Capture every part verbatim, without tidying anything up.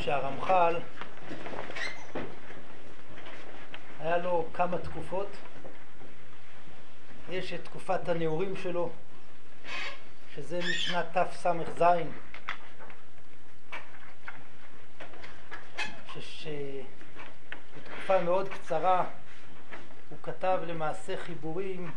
שהרמח"ל היה לו כמה תקופות. יש את תקופת הנעורים שלו, שזה משנת תס"ז, שבתקופה מאוד קצרה הוא כתב למעשה חיבורים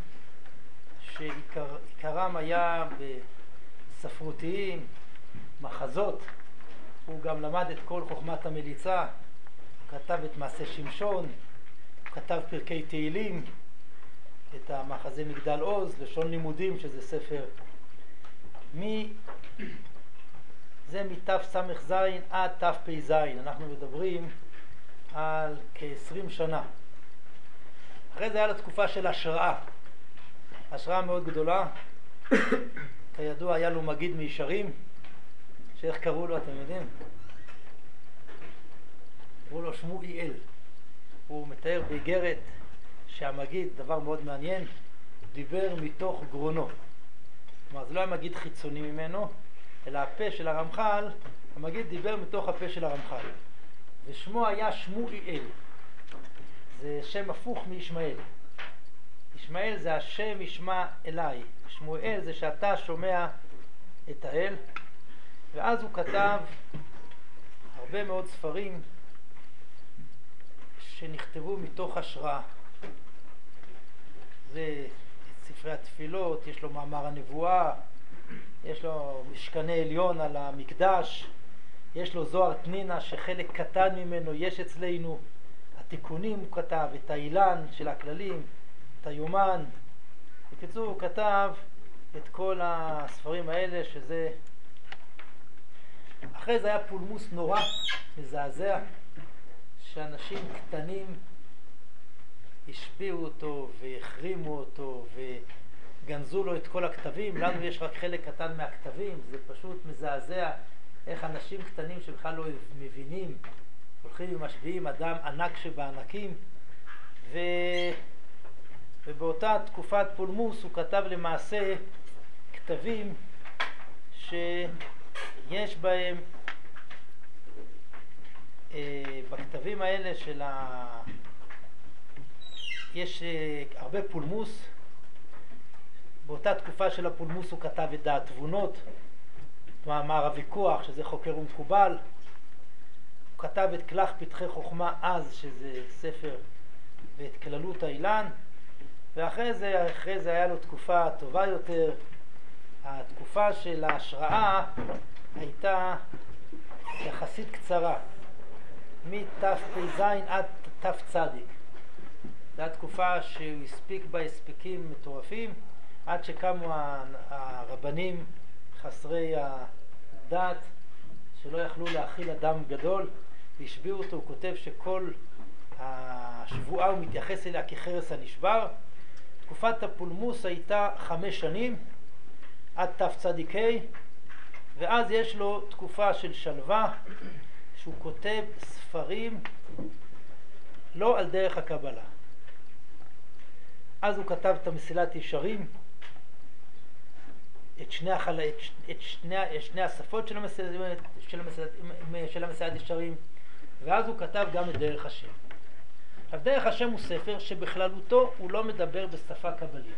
שעיקרם היה בספרותיים, מחזות. הוא גם למד את כל חוכמת המליצה, הוא כתב את מעשה שמשון, הוא כתב פרקי תהילים, את המחזה מגדל עוז, לשון לימודים, שזה ספר מ... זה מתס"ז עד תפ"ז. אנחנו מדברים על כ-עשרים שנה. אחרי זה היה לה תקופה של השראה, השראה מאוד גדולה. כידוע היה לו מגיד מישרים, שאיך קראו לו, אתם יודעים? קראו לו שמואל. הוא מתאר באיגרת שהמגיד, דבר מאוד מעניין, דיבר מתוך גרונו. כלומר, זה לא היה מגיד חיצוני ממנו, אלא הפה של הרמח"ל, המגיד דיבר מתוך הפה של הרמח"ל. ושמו היה שמואל. זה שם הפוך מישמעאל. ישמעאל זה השם ישמע אליי. שמואל זה שאתה שומע את האל. ואז הוא כתב הרבה מאוד ספרים שנכתבו מתוך השראה. זה ספרי התפילות, יש לו מאמר הנבואה, יש לו משכני עליון על המקדש, יש לו זוהר תנינה שחלק קטן ממנו יש אצלנו, התיקונים הוא כתב, את האילן של הכללים, את היומן. בקיצור, הוא כתב את כל הספרים האלה, שזה... אחרי זה היה פולמוס נורא, מזעזע, שאנשים קטנים השפיעו אותו והחרימו אותו וגנזו לו את כל הכתבים. לנו יש רק חלק קטן מהכתבים, זה פשוט מזעזע איך אנשים קטנים שבכלל לא מבינים הולכים ומשביעים אדם ענק שבענקים. ו... ובאותה תקופת פולמוס הוא כתב למעשה כתבים שיש בהם, אה, בכתבים האלה של ה... יש אה, הרבה פולמוס. באותה תקופה של הפולמוס הוא כתב את דעת תבונות, מאמר הוויכוח, שזה חוקר ומקובל. הוא כתב את כלך פתחי חוכמה אז, שזה ספר, ואת כללות האילן. ואחרי זה, אחרי זה היה לו תקופה טובה יותר. התקופה של ההשראה הייתה יחסית קצרה, מתפ"ז עד תפ"צ. זו התקופה שהוא הספיק בה הספיקים מטורפים, עד שקמו הרבנים חסרי הדעת, שלא יכלו להכיל אדם גדול, והשביעו אותו. הוא כותב שכל השבועה הוא מתייחס אליה כחרס הנשבר. תקופת הפולמוס הייתה חמש שנים, עד תפ"צ, ואז יש לו תקופה של שלווה, שהוא כותב ספרים לא על דרך הקבלה. אז הוא כתב את המסילת ישרים, את שני, החל... את, את שני... את שני השפות של המסילת... של המסילת... של המסילת ישרים, ואז הוא כתב גם את דרך השם. עכשיו, דרך השם הוא ספר שבכללותו הוא לא מדבר בשפה קבלית.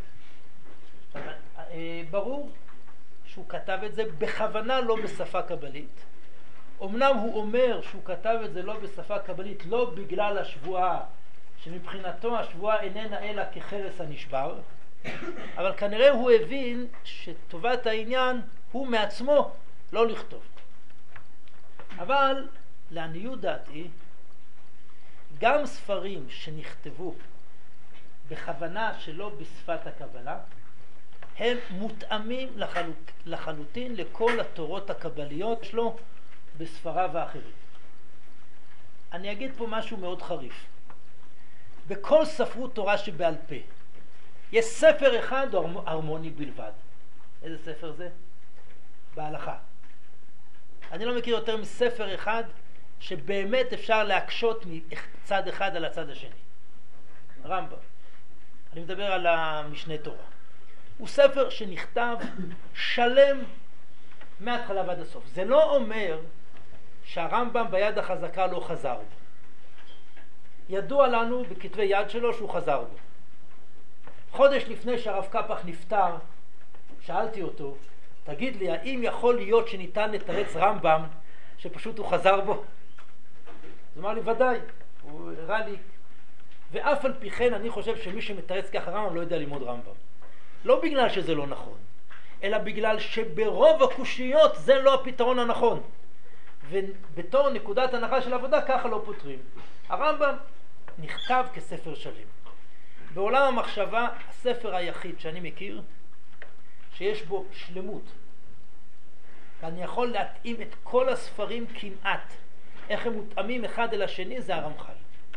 ברור שהוא כתב את זה בכוונה לא בשפה קבלית. אמנם הוא אומר שהוא כתב את זה לא בשפה קבלית, לא בגלל השבועה, שמבחינתו השבועה איננה אלא כחרס הנשבר, אבל כנראה הוא הבין שטובת העניין הוא מעצמו לא לכתוב. אבל לעניות דעתי, גם ספרים שנכתבו בכוונה שלא בשפת הקבלה, הם מותאמים לחלוט, לחלוטין לכל התורות הקבליות שלו בספריו האחרים. אני אגיד פה משהו מאוד חריף. בכל ספרות תורה שבעל פה, יש ספר אחד הרמוני בלבד. איזה ספר זה? בהלכה. אני לא מכיר יותר מספר אחד שבאמת אפשר להקשות מצד אחד על הצד השני. רמב"ם. אני מדבר על המשנה תורה. הוא ספר שנכתב שלם מההתחלה ועד הסוף. זה לא אומר שהרמב"ם ביד החזקה לא חזר בו. ידוע לנו בכתבי יד שלו שהוא חזר בו. חודש לפני שהרב קפח נפטר, שאלתי אותו, תגיד לי, האם יכול להיות שניתן לתרץ רמב"ם שפשוט הוא חזר בו? הוא אמר לי, ודאי, הוא הראה לי. ואף על פי כן אני חושב שמי שמתרץ ככה רמב"ם לא יודע ללמוד רמב"ם. לא בגלל שזה לא נכון, אלא בגלל שברוב הקושיות זה לא הפתרון הנכון. ובתור נקודת הנחה של עבודה ככה לא פותרים. הרמב"ם נכתב כספר שלם. בעולם המחשבה, הספר היחיד שאני מכיר, שיש בו שלמות. ואני יכול להתאים את כל הספרים כמעט, איך הם מותאמים אחד אל השני, זה הרמח"ל.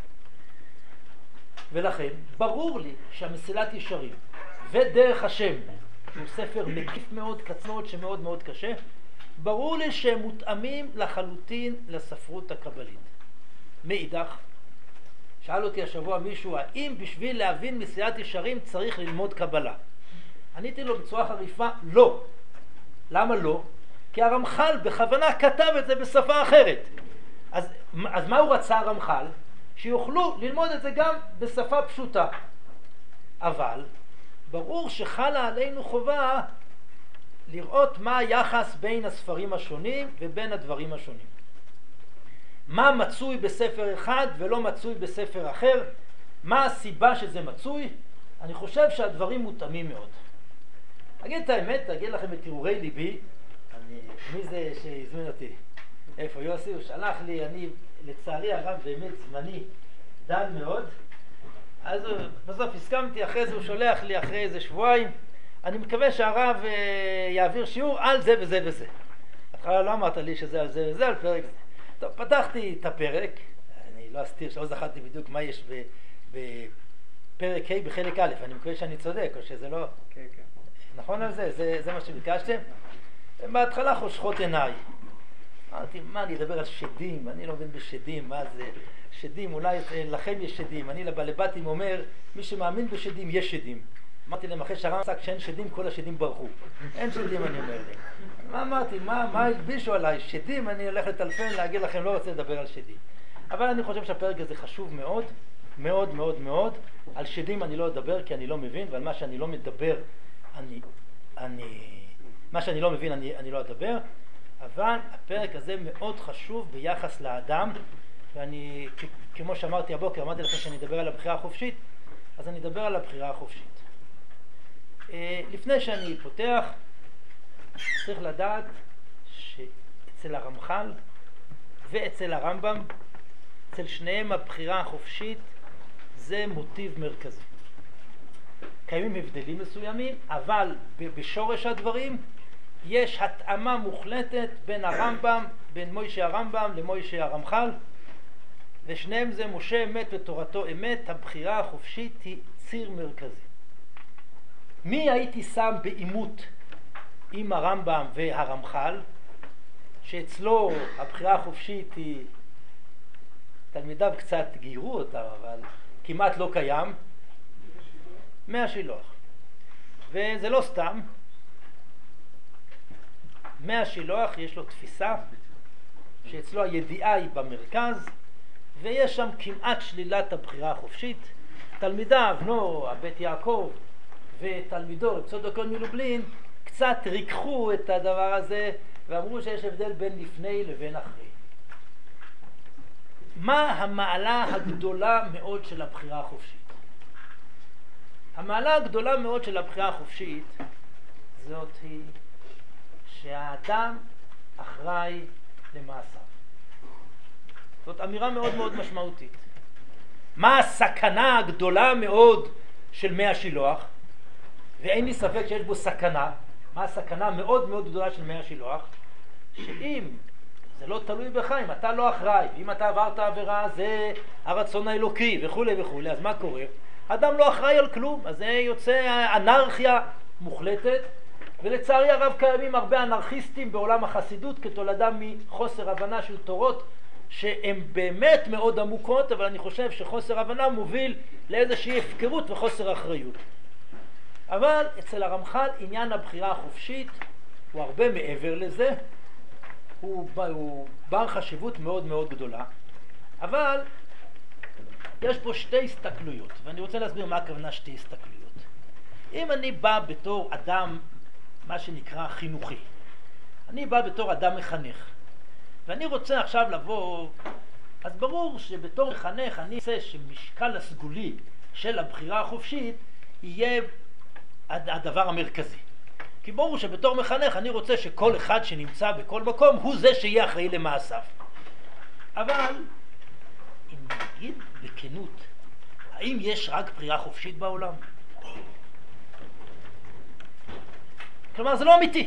ולכן, ברור לי שהמסילת ישרים ודרך השם, שהוא ספר מקיף מאוד, קצר מאוד, שמאוד מאוד קשה, ברור לי שהם מותאמים לחלוטין לספרות הקבלית. מאידך, שאל אותי השבוע מישהו, האם בשביל להבין מסילת ישרים צריך ללמוד קבלה? עניתי לו בצורה חריפה, לא. למה לא? כי הרמח"ל בכוונה כתב את זה בשפה אחרת. אז, אז מה הוא רצה הרמח"ל? שיוכלו ללמוד את זה גם בשפה פשוטה. אבל ברור שחלה עלינו חובה לראות מה היחס בין הספרים השונים ובין הדברים השונים. מה מצוי בספר אחד ולא מצוי בספר אחר? מה הסיבה שזה מצוי? אני חושב שהדברים מותאמים מאוד. אגיד את האמת, אגיד לכם את תיאורי ליבי. אני, מי זה שהזמין אותי? איפה יוסי? הוא שלח לי, אני לצערי הרב באמת זמני דל מאוד. אז בסוף הסכמתי, אחרי זה הוא שולח לי אחרי איזה שבועיים. אני מקווה שהרב יעביר שיעור על זה וזה וזה. התחלה לא אמרת לי שזה על זה וזה, על פרק זה. טוב, פתחתי את הפרק, אני לא אסתיר שלא זכרתי בדיוק מה יש בפרק ה' בחלק א', אני מקווה שאני צודק, או שזה לא... כן, כן. נכון על זה? זה, זה מה שביקשתם? בהתחלה חושכות עיניי. אמרתי, מה, אני אדבר על שדים? אני לא מבין בשדים, מה זה? שדים, אולי לכם יש שדים. אני לבעלבתים אומר, מי שמאמין בשדים, יש שדים. אמרתי להם, אחרי שהרמב"ם עסק שאין שדים, כל השדים ברחו. אין שדים, אני אומר לי. מה אמרתי? מה, מה הלבישו עליי? שדים, אני הולך לטלפן, להגיד לכם, לא רוצה לדבר על שדים. אבל אני חושב שהפרק הזה חשוב מאוד, מאוד מאוד מאוד. על שדים אני לא אדבר כי אני לא מבין, ועל מה שאני לא מדבר, אני, אני, מה שאני לא מבין אני, אני לא אדבר. אבל הפרק הזה מאוד חשוב ביחס לאדם, ואני, כמו שאמרתי הבוקר, אמרתי לכם שאני אדבר על הבחירה החופשית, אז אני אדבר על הבחירה החופשית. לפני שאני פותח, צריך לדעת שאצל הרמח"ל ואצל הרמב"ם, אצל שניהם הבחירה החופשית זה מוטיב מרכזי. קיימים הבדלים מסוימים, אבל בשורש הדברים יש התאמה מוחלטת בין הרמב"ם, בין מוישה הרמב"ם למוישה הרמח"ל, ושניהם זה משה אמת ותורתו אמת. הבחירה החופשית היא ציר מרכזי. מי הייתי שם בעימות עם הרמב"ם והרמח"ל, שאצלו הבחירה החופשית היא, תלמידיו קצת גיירו אותה, אבל כמעט לא קיים, מהשילוח. וזה לא סתם. מהשילוח יש לו תפיסה שאצלו הידיעה היא במרכז, ויש שם כמעט שלילת הבחירה החופשית. תלמידיו, נו, הבית יעקב ותלמידו, צודקון מלובלין, קצת ריקחו את הדבר הזה ואמרו שיש הבדל בין לפני לבין אחרי. מה המעלה הגדולה מאוד של הבחירה החופשית? המעלה הגדולה מאוד של הבחירה החופשית זאת היא שהאדם אחראי למעשיו. זאת אמירה מאוד מאוד משמעותית. מה הסכנה הגדולה מאוד של מי השילוח? ואין לי ספק שיש בו סכנה. מה הסכנה מאוד מאוד גדולה של מי השילוח? שאם זה לא תלוי בך, אם אתה לא אחראי, אם אתה עברת עבירה זה הרצון האלוקי וכו' וכו', אז מה קורה? אדם לא אחראי על כלום, אז זה יוצא אנרכיה מוחלטת, ולצערי הרב קיימים הרבה אנרכיסטים בעולם החסידות כתולדה מחוסר הבנה של תורות שהן באמת מאוד עמוקות, אבל אני חושב שחוסר הבנה מוביל לאיזושהי הפקרות וחוסר אחריות. אבל אצל הרמח"ל עניין הבחירה החופשית הוא הרבה מעבר לזה. הוא, הוא בר חשיבות מאוד מאוד גדולה, אבל יש פה שתי הסתכלויות, ואני רוצה להסביר מה הכוונה שתי הסתכלויות. אם אני בא בתור אדם, מה שנקרא חינוכי, אני בא בתור אדם מחנך, ואני רוצה עכשיו לבוא, אז ברור שבתור מחנך אני רוצה שמשקל הסגולי של הבחירה החופשית יהיה הדבר המרכזי. כי ברור שבתור מחנך אני רוצה שכל אחד שנמצא בכל מקום הוא זה שיהיה אחראי למעשיו. אבל אם נגיד בכנות, האם יש רק בחירה חופשית בעולם? כלומר זה לא אמיתי.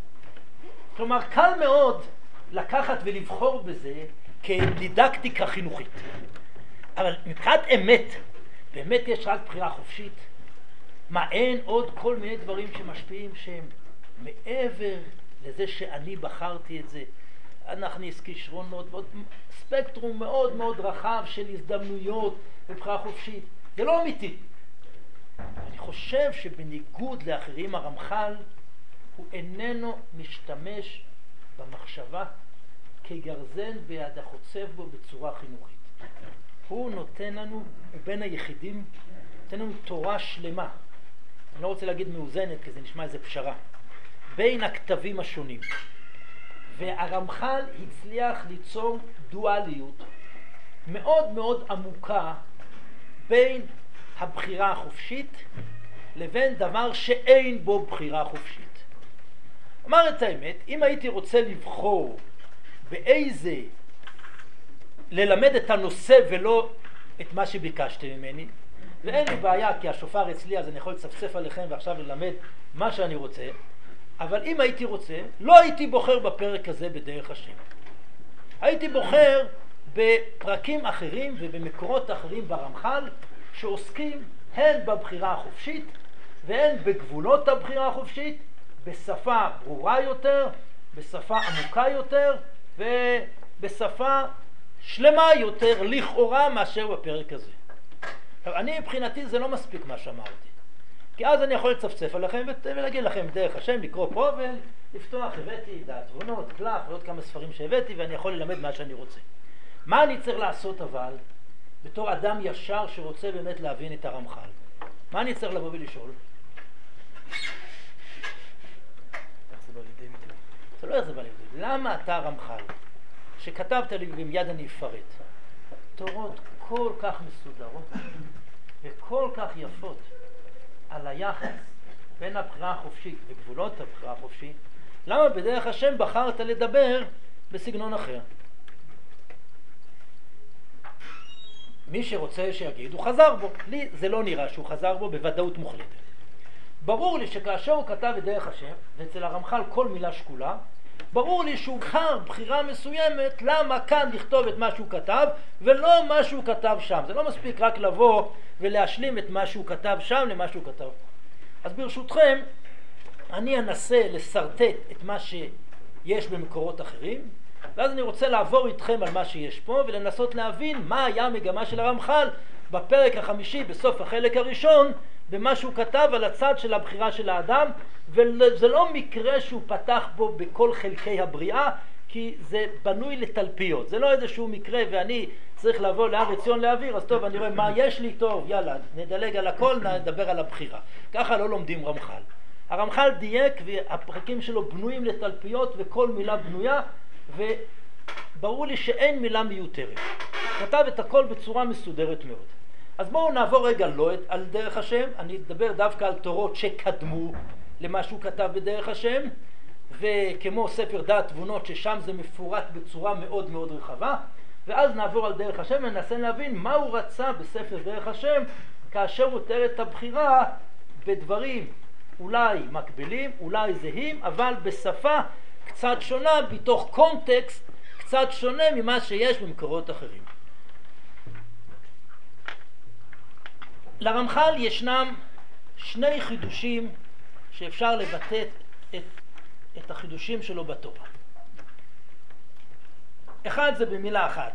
כלומר קל מאוד לקחת ולבחור בזה כדידקטיקה חינוכית. אבל מבחינת אמת, באמת יש רק בחירה חופשית? מה, אין עוד כל מיני דברים שמשפיעים שהם מעבר לזה שאני בחרתי את זה? אנחנו יש כישרונות, מאוד, ספקטרום מאוד מאוד רחב של הזדמנויות ובחירה חופשית. זה לא אמיתי. אני חושב שבניגוד לאחרים הרמח"ל הוא איננו משתמש במחשבה כגרזן ביד החוצב בו בצורה חינוכית. הוא נותן לנו, הוא בין היחידים, נותן לנו תורה שלמה. אני לא רוצה להגיד מאוזנת, כי זה נשמע איזה פשרה. בין הכתבים השונים. והרמח"ל הצליח ליצור דואליות מאוד מאוד עמוקה בין הבחירה החופשית לבין דבר שאין בו בחירה חופשית. אומר את האמת, אם הייתי רוצה לבחור באיזה ללמד את הנושא ולא את מה שביקשתם ממני, ואין לי בעיה כי השופר אצלי אז אני יכול לצפצף עליכם ועכשיו ללמד מה שאני רוצה, אבל אם הייתי רוצה לא הייתי בוחר בפרק הזה בדרך השם. הייתי בוחר בפרקים אחרים ובמקורות אחרים ברמח"ל שעוסקים הן בבחירה החופשית והן בגבולות הבחירה החופשית, בשפה ברורה יותר, בשפה עמוקה יותר ובשפה שלמה יותר לכאורה מאשר בפרק הזה. אני מבחינתי זה לא מספיק מה שאמרתי, כי אז אני יכול לצפצף עליכם ולהגיד לכם דרך השם, לקרוא פה ולפתוח, הבאתי דעת תבונות, קלח ועוד כמה ספרים שהבאתי ואני יכול ללמד מה שאני רוצה. מה אני צריך לעשות אבל בתור אדם ישר שרוצה באמת להבין את הרמח"ל? מה אני צריך לבוא ולשאול? איך זה בא לידי ביטוי? זה לא איך זה בא לידי ביטוי. למה אתה רמח"ל שכתבת לי ומיד אני אפרט תורות כל כך מסודרות וכל כך יפות על היחס בין הבחירה החופשית וגבולות הבחירה החופשית, למה בדרך השם בחרת לדבר בסגנון אחר? מי שרוצה שיגיד הוא חזר בו. לי זה לא נראה שהוא חזר בו בוודאות מוחלטת. ברור לי שכאשר הוא כתב את דרך השם, ואצל הרמח"ל כל מילה שקולה, ברור לי שהוא בחר בחירה מסוימת למה כאן לכתוב את מה שהוא כתב ולא מה שהוא כתב שם. זה לא מספיק רק לבוא ולהשלים את מה שהוא כתב שם למה שהוא כתב. אז ברשותכם אני אנסה לסרטט את מה שיש במקורות אחרים, ואז אני רוצה לעבור איתכם על מה שיש פה ולנסות להבין מה היה המגמה של הרמח"ל בפרק החמישי בסוף החלק הראשון במה שהוא כתב על הצד של הבחירה של האדם. וזה לא מקרה שהוא פתח בו בכל חלקי הבריאה, כי זה בנוי לתלפיות. זה לא איזשהו מקרה ואני צריך לבוא להר עציון להעביר, אז טוב אני רואה מה יש לי, טוב יאללה נדלג על הכל, נדבר על הבחירה. ככה לא לומדים רמח"ל. הרמח"ל דייק והפרקים שלו בנויים לתלפיות וכל מילה בנויה, וברור לי שאין מילה מיותרת. כתב את הכל בצורה מסודרת מאוד. אז בואו נעבור רגע לא על דרך השם, אני אדבר דווקא על תורות שקדמו למה שהוא כתב בדרך השם, וכמו ספר דעת תבונות ששם זה מפורט בצורה מאוד מאוד רחבה, ואז נעבור על דרך השם וננסה להבין מה הוא רצה בספר דרך השם כאשר הוא תיאר את הבחירה בדברים אולי מקבילים, אולי זהים, אבל בשפה קצת שונה, בתוך קונטקסט קצת שונה ממה שיש במקורות אחרים. לרמח"ל ישנם שני חידושים שאפשר לבטא את, את החידושים שלו בתורה. אחד זה במילה אחת,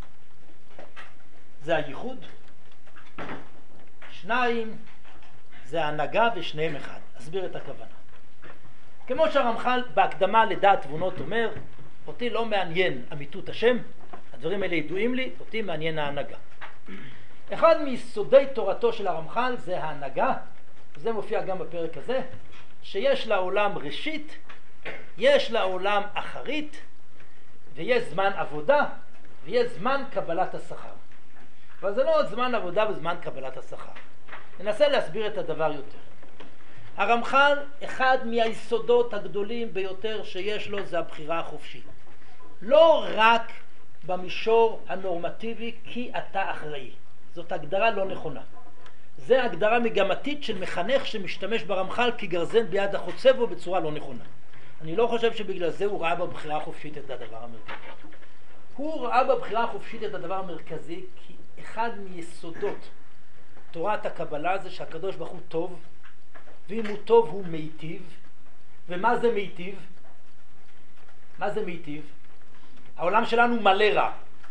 זה הייחוד. שניים זה ההנהגה, ושניהם אחד. אסביר את הכוונה. כמו שהרמח"ל בהקדמה לדעת תבונות אומר, אותי לא מעניין אמיתות השם, הדברים האלה ידועים לי, אותי מעניין ההנהגה. אחד מיסודי תורתו של הרמח"ל זה ההנהגה, וזה מופיע גם בפרק הזה, שיש לעולם ראשית, יש לעולם אחרית, ויש זמן עבודה, ויש זמן קבלת השכר. אבל זה לא עוד זמן עבודה וזמן קבלת השכר. ננסה להסביר את הדבר יותר. הרמח"ל, אחד מהיסודות הגדולים ביותר שיש לו זה הבחירה החופשית. לא רק במישור הנורמטיבי כי אתה אחראי. זאת הגדרה לא נכונה. זה הגדרה מגמתית של מחנך שמשתמש ברמח"ל כגרזן ביד החוצב בו בצורה לא נכונה. אני לא חושב שבגלל זה הוא ראה בבחירה החופשית את הדבר המרכזי. הוא ראה בבחירה החופשית את הדבר המרכזי כי אחד מיסודות תורת הקבלה זה שהקדוש ברוך הוא טוב, ואם הוא טוב הוא מיטיב. ומה זה מיטיב? מה זה מיטיב? העולם שלנו מלא רע.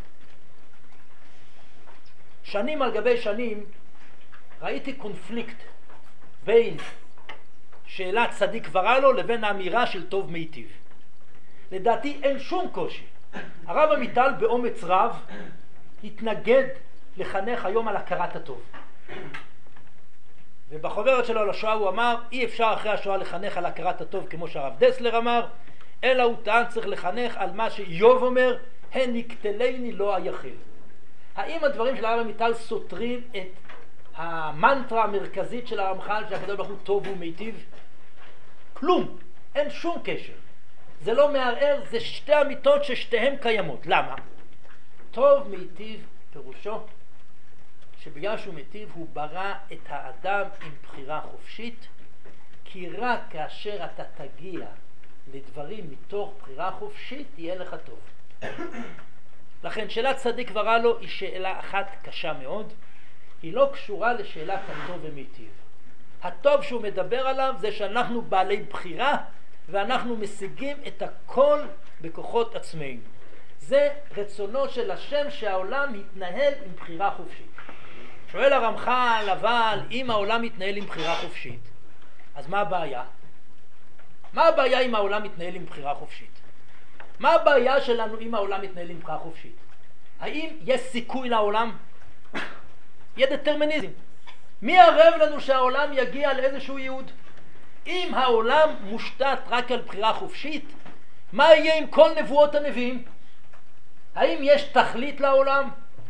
שנים על גבי שנים ראיתי קונפליקט בין שאלת צדיק ורע לו לבין האמירה של טוב מיטיב. לדעתי אין שום קושי. הרב עמיטל באומץ רב התנגד לחנך היום על הכרת הטוב. ובחוברת שלו על השואה הוא אמר, אי אפשר אחרי השואה לחנך על הכרת הטוב כמו שהרב דסלר אמר, אלא הוא טען צריך לחנך על מה שאיוב אומר, הן יקטלני לא היחל. האם הדברים של הרב עמיטל סותרים את המנטרה המרכזית של הרמח"ל שהקדוש ברוך הוא טוב ומיטיב? כלום, אין שום קשר. זה לא מערער, זה שתי אמיתות ששתיהן קיימות. למה? טוב מיטיב פירושו שבגלל שהוא מיטיב הוא ברא את האדם עם בחירה חופשית, כי רק כאשר אתה תגיע לדברים מתוך בחירה חופשית יהיה לך טוב. לכן שאלת צדיק ורע לו היא שאלה אחת קשה מאוד, היא לא קשורה לשאלת הטוב ומיטיב. הטוב שהוא מדבר עליו זה שאנחנו בעלי בחירה ואנחנו משיגים את הכל בכוחות עצמנו. זה רצונו של השם שהעולם יתנהל עם בחירה חופשית. שואל הרמח"ל, אבל אם העולם מתנהל עם בחירה חופשית, אז מה הבעיה? מה הבעיה אם העולם מתנהל עם בחירה חופשית? מה הבעיה שלנו אם העולם מתנהל עם בחירה חופשית? האם יש סיכוי לעולם? יהיה דטרמיניזם. מי ערב לנו שהעולם יגיע לאיזשהו ייעוד? אם העולם מושתת רק על בחירה חופשית, מה יהיה עם כל נבואות הנביאים? האם יש תכלית לעולם?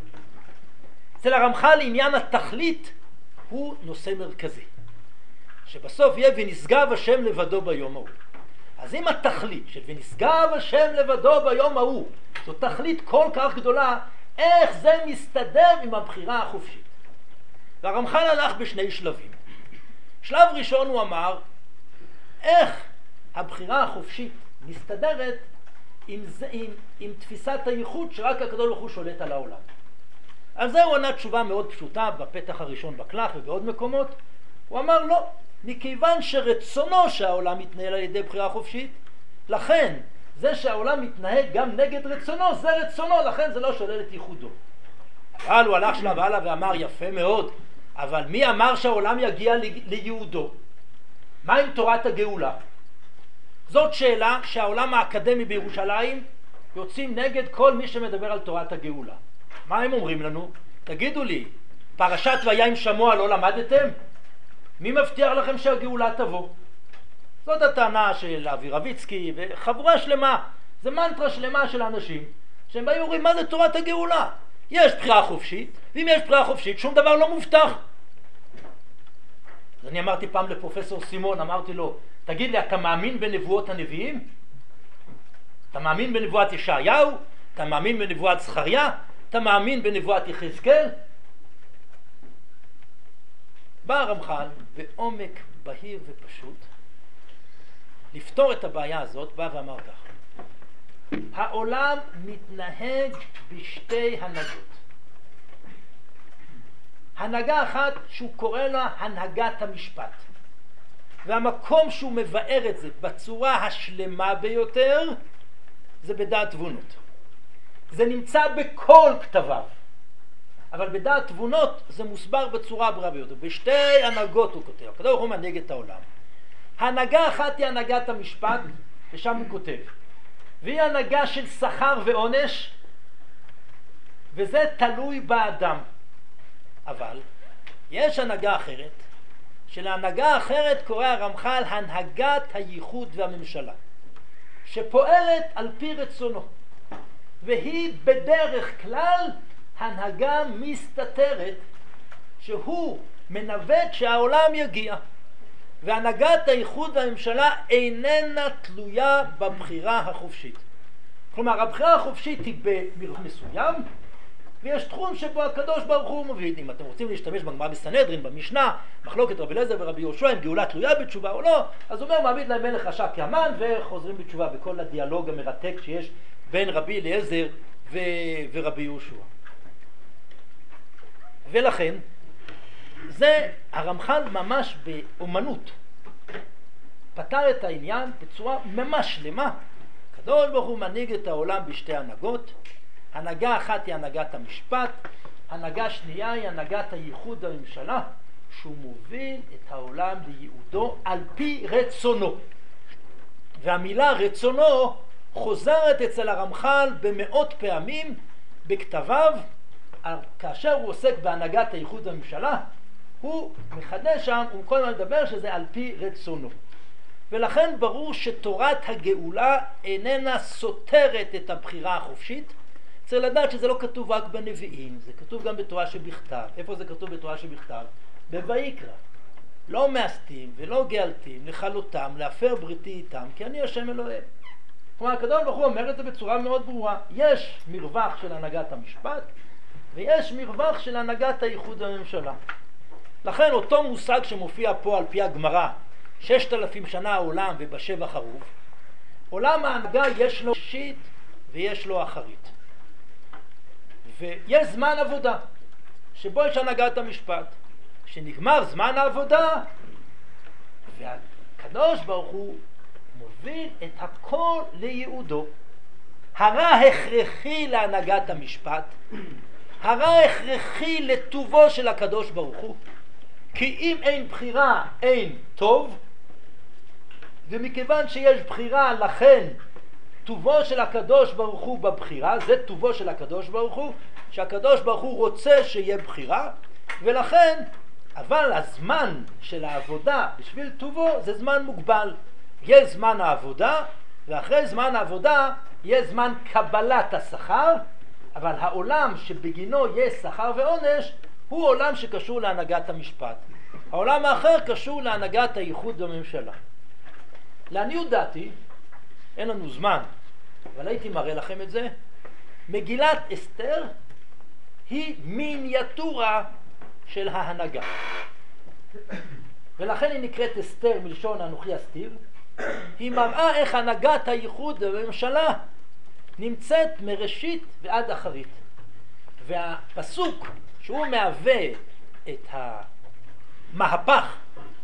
אצל הרמח"ל עניין התכלית הוא נושא מרכזי. שבסוף יהיה ונשגב השם לבדו ביום ההוא. אז אם התכלית של ונשגב השם לבדו ביום ההוא זו תכלית כל כך גדולה, איך זה מסתדר עם הבחירה החופשית? והרמח"ל הלך בשני שלבים. שלב ראשון הוא אמר, איך הבחירה החופשית מסתדרת עם, זה, עם, עם תפיסת הייחוד שרק הקדוש ברוך הוא שולט על העולם. על זה הוא ענה תשובה מאוד פשוטה בפתח הראשון בכרך ובעוד מקומות. הוא אמר לא, מכיוון שרצונו שהעולם מתנהל על ידי בחירה חופשית, לכן זה שהעולם מתנהג גם נגד רצונו, זה רצונו, לכן זה לא שולל את ייחודו. אבל הוא הלך שלב הלאה ואמר יפה מאוד, אבל מי אמר שהעולם יגיע לייעודו? מה עם תורת הגאולה? זאת שאלה שהעולם האקדמי בירושלים יוצאים נגד כל מי שמדבר על תורת הגאולה. מה הם אומרים לנו? תגידו לי, פרשת וים שמוע לא למדתם? מי מבטיח לכם שהגאולה תבוא? זאת הטענה של אבי רביצקי וחבורה שלמה, זה מנטרה שלמה של אנשים שהם באים ואומרים מה זה תורת הגאולה? יש בחירה חופשית, ואם יש בחירה חופשית שום דבר לא מובטח. אז אני אמרתי פעם לפרופסור סימון, אמרתי לו, תגיד לי, אתה מאמין בנבואות הנביאים? אתה מאמין בנבואת ישעיהו? אתה מאמין בנבואת זכריה? אתה מאמין בנבואת יחזקאל? בא הרמח"ל בעומק בהיר ופשוט לפתור את הבעיה הזאת, בא ואמר כך: העולם מתנהג בשתי הנהגות. הנהגה אחת שהוא קורא לה הנהגת המשפט, והמקום שהוא מבאר את זה בצורה השלמה ביותר זה בדעת תבונות. זה נמצא בכל כתביו, אבל בדעת תבונות זה מוסבר בצורה ברורה ביותר. בשתי הנהגות הוא כותב, הקדוש ברוך הוא מנהיג את העולם. הנהגה אחת היא הנהגת המשפט, ושם הוא כותב: והיא הנהגה של שכר ועונש, וזה תלוי באדם. אבל יש הנהגה אחרת, שלהנהגה האחרת קורא הרמח"ל הנהגת הייחוד והממשלה, שפועלת על פי רצונו, והיא בדרך כלל הנהגה מסתתרת, שהוא מנווט שהעולם יגיע, והנהגת הייחוד והממשלה איננה תלויה בבחירה החופשית. כלומר, הבחירה החופשית היא במרחב מסוים, ויש תחום שבו הקדוש ברוך הוא מוביל. אם אתם רוצים להשתמש בגמרא בסנהדרין, במשנה, מחלוקת רבי אליעזר ורבי יהושע, אם גאולה תלויה בתשובה או לא, אז הוא אומר, מעמיד להם מלך רשע כהמן, וחוזרים בתשובה, בכל הדיאלוג המרתק שיש בין רבי אליעזר ו... ורבי יהושע. ולכן, זה הרמח"ל ממש באומנות פתר את העניין בצורה ממש שלמה. הקדוש ברוך הוא מנהיג את העולם בשתי הנהגות. הנהגה אחת היא הנהגת המשפט, הנהגה שנייה היא הנהגת הייחוד הממשלה, שהוא מוביל את העולם לייעודו על פי רצונו. והמילה רצונו חוזרת אצל הרמח"ל במאות פעמים בכתביו. כאשר הוא עוסק בהנהגת הייחוד הממשלה, הוא מחדש שם, הוא כל הזמן מדבר שזה על פי רצונו. ולכן ברור שתורת הגאולה איננה סותרת את הבחירה החופשית. צריך לדעת שזה לא כתוב רק בנביאים, זה כתוב גם בתורה שבכתב. איפה זה כתוב בתורה שבכתב? בויקרא. לא מאסתים ולא גאלתים לכלותם, להפר בריתי איתם, כי אני השם אלוהים. כלומר, הקדוש ברוך הוא אומר את זה בצורה מאוד ברורה. יש מרווח של הנהגת המשפט, ויש מרווח של הנהגת הייחוד הממשלה. לכן אותו מושג שמופיע פה על פי הגמרא, ששת אלפים שנה העולם ובשבע חרוב, עולם ההנהגה יש לו ראשית ויש לו אחרית. ויש זמן עבודה, שבו יש הנהגת המשפט. כשנגמר זמן העבודה, והקדוש ברוך הוא מוביל את הכל לייעודו. הרע הכרחי להנהגת המשפט, הרע הכרחי לטובו של הקדוש ברוך הוא, כי אם אין בחירה אין טוב, ומכיוון שיש בחירה לכן טובו של הקדוש ברוך הוא בבחירה, זה טובו של הקדוש ברוך הוא, שהקדוש ברוך הוא רוצה שיהיה בחירה, ולכן, אבל הזמן של העבודה בשביל טובו זה זמן מוגבל. יש זמן העבודה, ואחרי זמן העבודה יש זמן קבלת השכר, אבל העולם שבגינו יש שכר ועונש הוא עולם שקשור להנהגת המשפט. העולם האחר קשור להנהגת הייחוד בממשלה. לעניות דעתי, אין לנו זמן, אבל הייתי מראה לכם את זה, מגילת אסתר היא מיניאטורה של ההנהגה. ולכן היא נקראת אסתר מלשון אנוכי אסתיר. היא מראה איך הנהגת הייחוד בממשלה נמצאת מראשית ועד אחרית. והפסוק שהוא מהווה את המהפך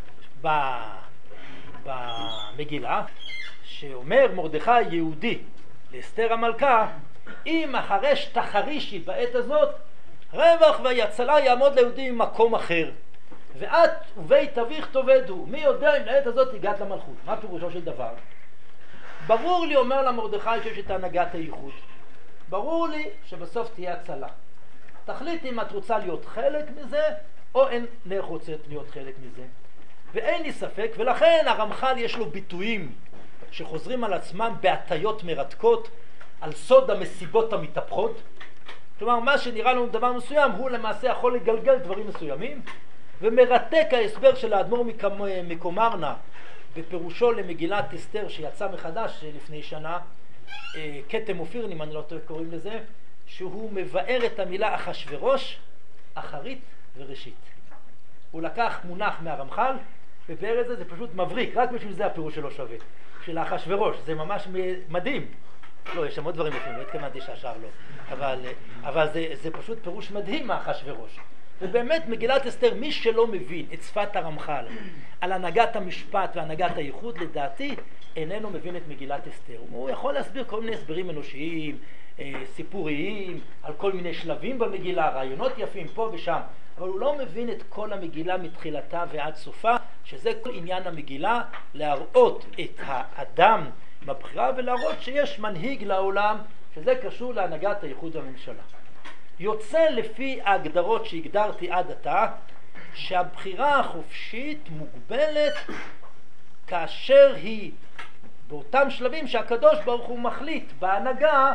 במגילה, שאומר מרדכי יהודי לאסתר המלכה, אם אחרש תחרישי בעת הזאת, רווח ויצלה יעמוד ליהודי ממקום אחר, ואת ובית אביך תאבדו. מי יודע אם לעת הזאת הגעת למלכות? מה פירושו של דבר? ברור לי, אומר למרדכי, שיש את הנהגת הייחוד. ברור לי שבסוף תהיה הצלה. תחליט אם את רוצה להיות חלק מזה, או אינך רוצת להיות חלק מזה. ואין לי ספק, ולכן הרמח"ל יש לו ביטויים שחוזרים על עצמם בהטיות מרתקות על סוד המסיבות המתהפכות. כלומר, מה שנראה לנו דבר מסוים, הוא למעשה יכול לגלגל דברים מסוימים, ומרתק ההסבר של האדמו"ר מקומרנה בפירושו למגילת אסתר שיצא מחדש לפני שנה, כתם אופיר, אם אני לא טועה קוראים לזה, שהוא מבאר את המילה אחשוורוש, אחרית וראשית. הוא לקח מונח מהרמח"ל ובאר את זה, זה פשוט מבריק, רק בשביל זה הפירוש שלו שווה, של אחשוורוש, זה ממש מדהים. לא, יש שם עוד דברים לפעמים, לא התכוונתי שהשאר לא, אבל, אבל זה, זה פשוט פירוש מדהים מאחשוורוש. ובאמת מגילת אסתר, מי שלא מבין את שפת הרמח"ל על הנהגת המשפט והנהגת הייחוד, לדעתי איננו מבין את מגילת אסתר. הוא יכול להסביר כל מיני הסברים אנושיים, סיפוריים, על כל מיני שלבים במגילה, רעיונות יפים פה ושם, אבל הוא לא מבין את כל המגילה מתחילתה ועד סופה, שזה כל עניין המגילה, להראות את האדם בבחירה, ולהראות שיש מנהיג לעולם, שזה קשור להנהגת הייחוד והממשלה. יוצא לפי ההגדרות שהגדרתי עד עתה, שהבחירה החופשית מוגבלת כאשר היא באותם שלבים שהקדוש ברוך הוא מחליט בהנהגה,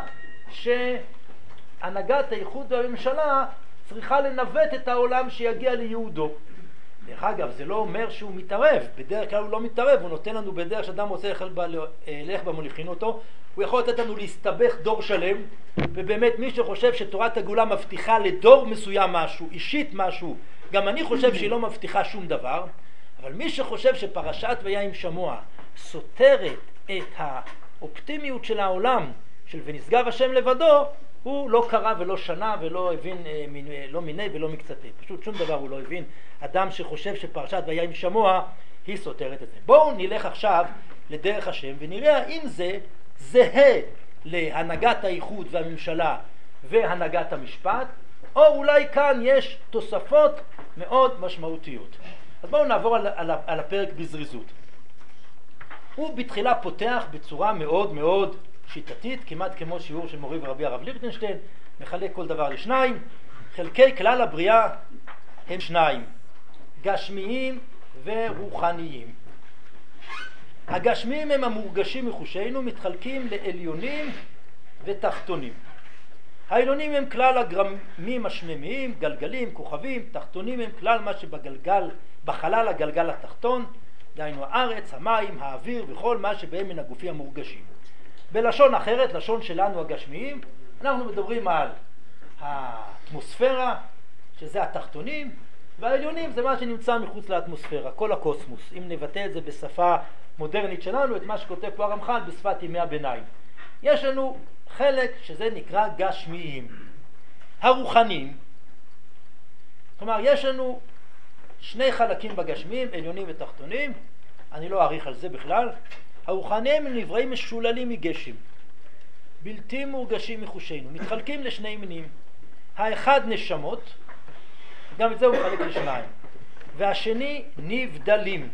שהנהגת הייחוד והממשלה צריכה לנווט את העולם שיגיע ליהודו. דרך אגב, זה לא אומר שהוא מתערב, בדרך כלל הוא לא מתערב, הוא נותן לנו בדרך שאדם רוצה ללך במוליכין אותו, הוא יכול לתת לנו להסתבך דור שלם, ובאמת מי שחושב שתורת הגאולה מבטיחה לדור מסוים משהו, אישית משהו, גם אני חושב שהיא לא מבטיחה שום דבר, אבל מי שחושב שפרשת ויהי שמוע סותרת את האופטימיות של העולם, של ונשגב השם לבדו, הוא לא קרא ולא שנה ולא הבין, לא מיני ולא מקצתי. פשוט שום דבר הוא לא הבין. אדם שחושב שפרשת ויהי שמוע היא סותרת את זה. בואו נלך עכשיו לדרך השם ונראה האם זה זהה להנהגת הייחוד והממשלה והנהגת המשפט, או אולי כאן יש תוספות מאוד משמעותיות. אז בואו נעבור על, על, על הפרק בזריזות. הוא בתחילה פותח בצורה מאוד מאוד שיטתית, כמעט כמו שיעור של מורי ורבי הרב ליכטנשטיין, מחלק כל דבר לשניים. חלקי כלל הבריאה הם שניים, גשמיים ורוחניים. הגשמיים הם המורגשים מחושנו, מתחלקים לעליונים ותחתונים. העליונים הם כלל הגרמים השממיים, גלגלים, כוכבים, תחתונים הם כלל מה שבגלגל, בחלל הגלגל התחתון, דהיינו הארץ, המים, האוויר וכל מה שבהם מן הגופים המורגשים. בלשון אחרת, לשון שלנו הגשמיים, אנחנו מדברים על האטמוספירה, שזה התחתונים, והעליונים זה מה שנמצא מחוץ לאטמוספירה, כל הקוסמוס. אם נבטא את זה בשפה מודרנית שלנו, את מה שכותב פה הרמח"ל בשפת ימי הביניים. יש לנו חלק שזה נקרא גשמיים. הרוחניים, כלומר יש לנו שני חלקים בגשמיים, עליונים ותחתונים, אני לא אעריך על זה בכלל. הרוחניים הם נבראים משוללים מגשם, בלתי מורגשים מחושנו, מתחלקים לשני מינים. האחד נשמות, גם את זה הוא מחלק לשניים, והשני נבדלים.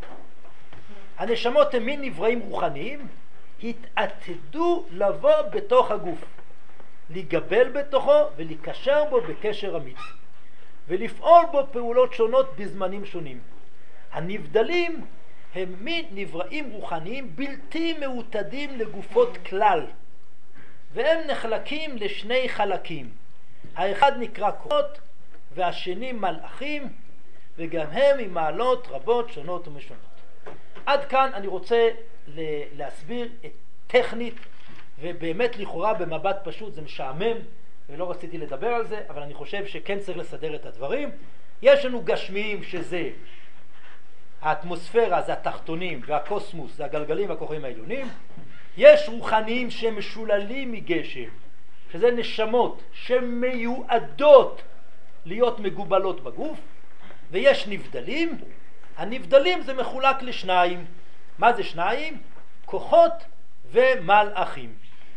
הנשמות הם מין נבראים רוחניים, התעתדו לבוא בתוך הגוף, לגבל בתוכו ולקשר בו בקשר אמיץ, ולפעול בו פעולות שונות בזמנים שונים. הנבדלים הם מין נבראים רוחניים בלתי מעוטדים לגופות כלל, והם נחלקים לשני חלקים. האחד נקרא כוחות והשני מלאכים, וגם הם עם מעלות רבות שונות ומשונות. עד כאן אני רוצה להסביר את טכנית, ובאמת לכאורה במבט פשוט זה משעמם ולא רציתי לדבר על זה, אבל אני חושב שכן צריך לסדר את הדברים. יש לנו גשמיים שזה האטמוספירה, זה התחתונים, והקוסמוס, זה הגלגלים והכוכבים העליונים. יש רוחניים שמשוללים מגשם, שזה נשמות שמיועדות להיות מגובלות בגוף, ויש נבדלים. הנבדלים זה מחולק לשניים. מה זה שניים? כוחות ומלאכים.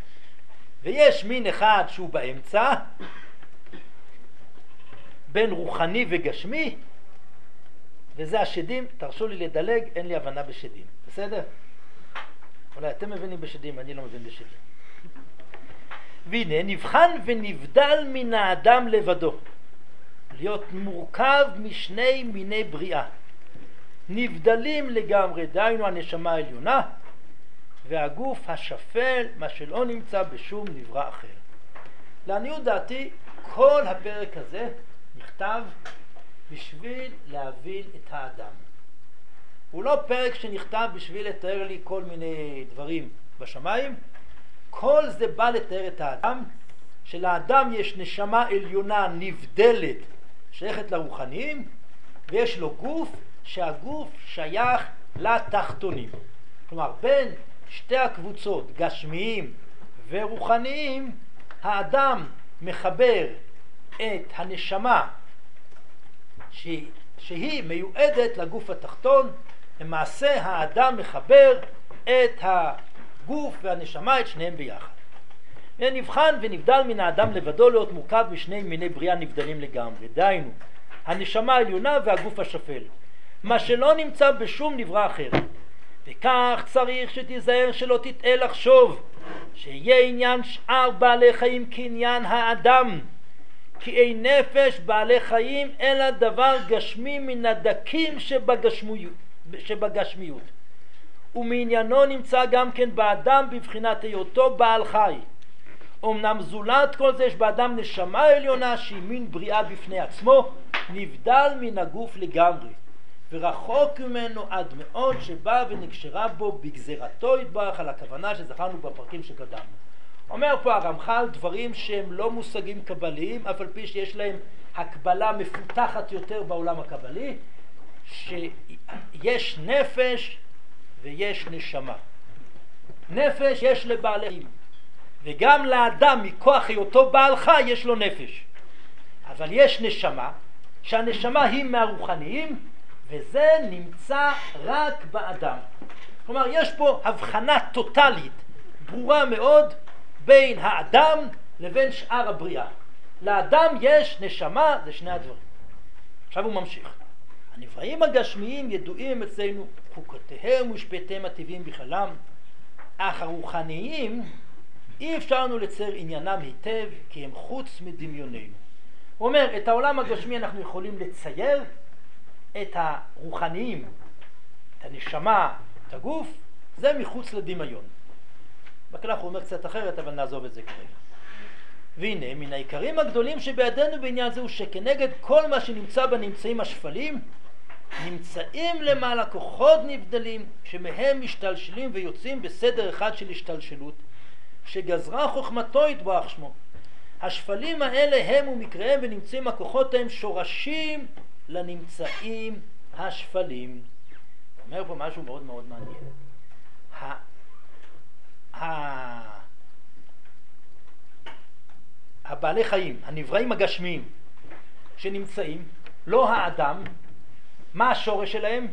ויש מין אחד שהוא באמצע, בין רוחני וגשמי, וזה השדים. תרשו לי לדלג, אין לי הבנה בשדים. בסדר? אולי אתם מבינים בשדים, אני לא מבין בשדים. והנה, נבחן ונבדל מן האדם לבדו, להיות מורכב משני מיני בריאה. נבדלים לגמרי, דהיינו הנשמה העליונה, והגוף השפל, מה שלא נמצא בשום נברא אחר. לעניות דעתי, כל הפרק הזה נכתב בשביל להבין את האדם. הוא לא פרק שנכתב בשביל לתאר לי כל מיני דברים בשמיים. כל זה בא לתאר את האדם, שלאדם יש נשמה עליונה נבדלת, שייכת לרוחניים, ויש לו גוף, שהגוף שייך לתחתונים. כלומר, בין שתי הקבוצות, גשמיים ורוחניים, האדם מחבר את הנשמה שהיא, שהיא מיועדת לגוף התחתון. למעשה האדם מחבר את הגוף והנשמה, את שניהם ביחד. נבחן ונבדל מן האדם לבדו, להיות מורכב משני מיני בריאה נבדלים לגמרי, דהיינו הנשמה העליונה והגוף השפל, מה שלא נמצא בשום נברא אחר. וכך צריך שתיזהר שלא תטעה לחשוב שיהיה עניין שאר בעלי חיים כעניין האדם, כי אין נפש בעלי חיים אלא דבר גשמי מן הדקים שבגשמיות, שבגשמיות. ומעניינו נמצא גם כן באדם בבחינת היותו בעל חי. אמנם זולת כל זה יש באדם נשמה עליונה שהיא מין בריאה בפני עצמו, נבדל מן הגוף לגמרי ורחוק ממנו עד מאוד, שבא ונקשרה בו בגזרתו יתברך, על הכוונה שזכרנו בפרקים שקדמנו. אומר פה הרמח"ל דברים שהם לא מושגים קבליים, אף על פי שיש להם הקבלה מפותחת יותר בעולם הקבלי, שיש נפש ויש נשמה. נפש יש לבעלי חיים, וגם לאדם מכוח היותו בעל חי יש לו נפש. אבל יש נשמה, שהנשמה היא מהרוחניים, וזה נמצא רק באדם. כלומר, יש פה הבחנה טוטלית, ברורה מאוד, בין האדם לבין שאר הבריאה. לאדם יש נשמה, זה שני הדברים. עכשיו הוא ממשיך. הנבראים הגשמיים ידועים אצלנו, חוקותיהם ושפטיהם הטבעיים בכללם, אך הרוחניים אי אפשר לנו לצייר עניינם היטב, כי הם חוץ מדמיוננו. הוא אומר, את העולם הגשמי אנחנו יכולים לצייר, את הרוחניים, את הנשמה, את הגוף, זה מחוץ לדמיון. בכלל הוא אומר קצת אחרת, אבל נעזוב את זה כרגע. והנה, מן העיקרים הגדולים שבידינו בעניין זה הוא שכנגד כל מה שנמצא בנמצאים השפלים, נמצאים למעלה כוחות נבדלים, שמהם משתלשלים ויוצאים בסדר אחד של השתלשלות, שגזרה חוכמתו יתברך שמו. השפלים האלה הם ומקריהם, ונמצאים הכוחות הם שורשים לנמצאים השפלים. אומר פה משהו מאוד מאוד מעניין. ה... ה... הבעלי חיים, הנבראים הגשמיים שנמצאים, לא האדם, מה השורש שלהם?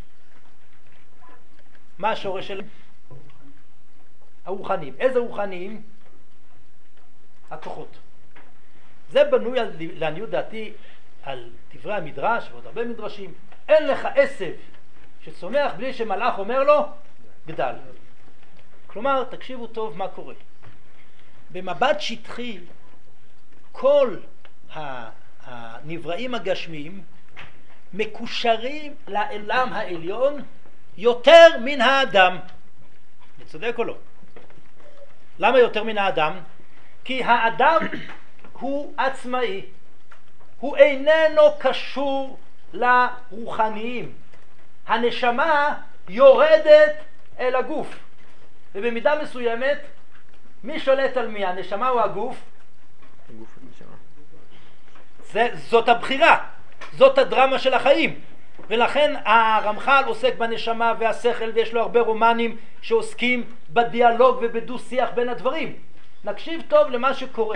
מה השורש שלהם? הרוחניים. איזה רוחניים? הכוחות. זה בנוי על, לעניות דעתי, על דברי המדרש ועוד הרבה מדרשים. אין לך עשב שצומח בלי שמלאך אומר לו גדל. כלומר, תקשיבו טוב מה קורה. במבט שטחי, כל הנבראים הגשמיים מקושרים לעולם העליון יותר מן האדם. אני צודק או לא? למה יותר מן האדם? כי האדם הוא עצמאי, הוא איננו קשור לרוחניים. הנשמה יורדת אל הגוף, ובמידה מסוימת מי שולט על מי, הנשמה או הגוף? הגוף הנשמה. זה, זאת הבחירה, זאת הדרמה של החיים. ולכן הרמח"ל עוסק בנשמה והשכל, ויש לו הרבה רומנים שעוסקים בדיאלוג ובדו שיח בין הדברים. נקשיב טוב למה שקורה.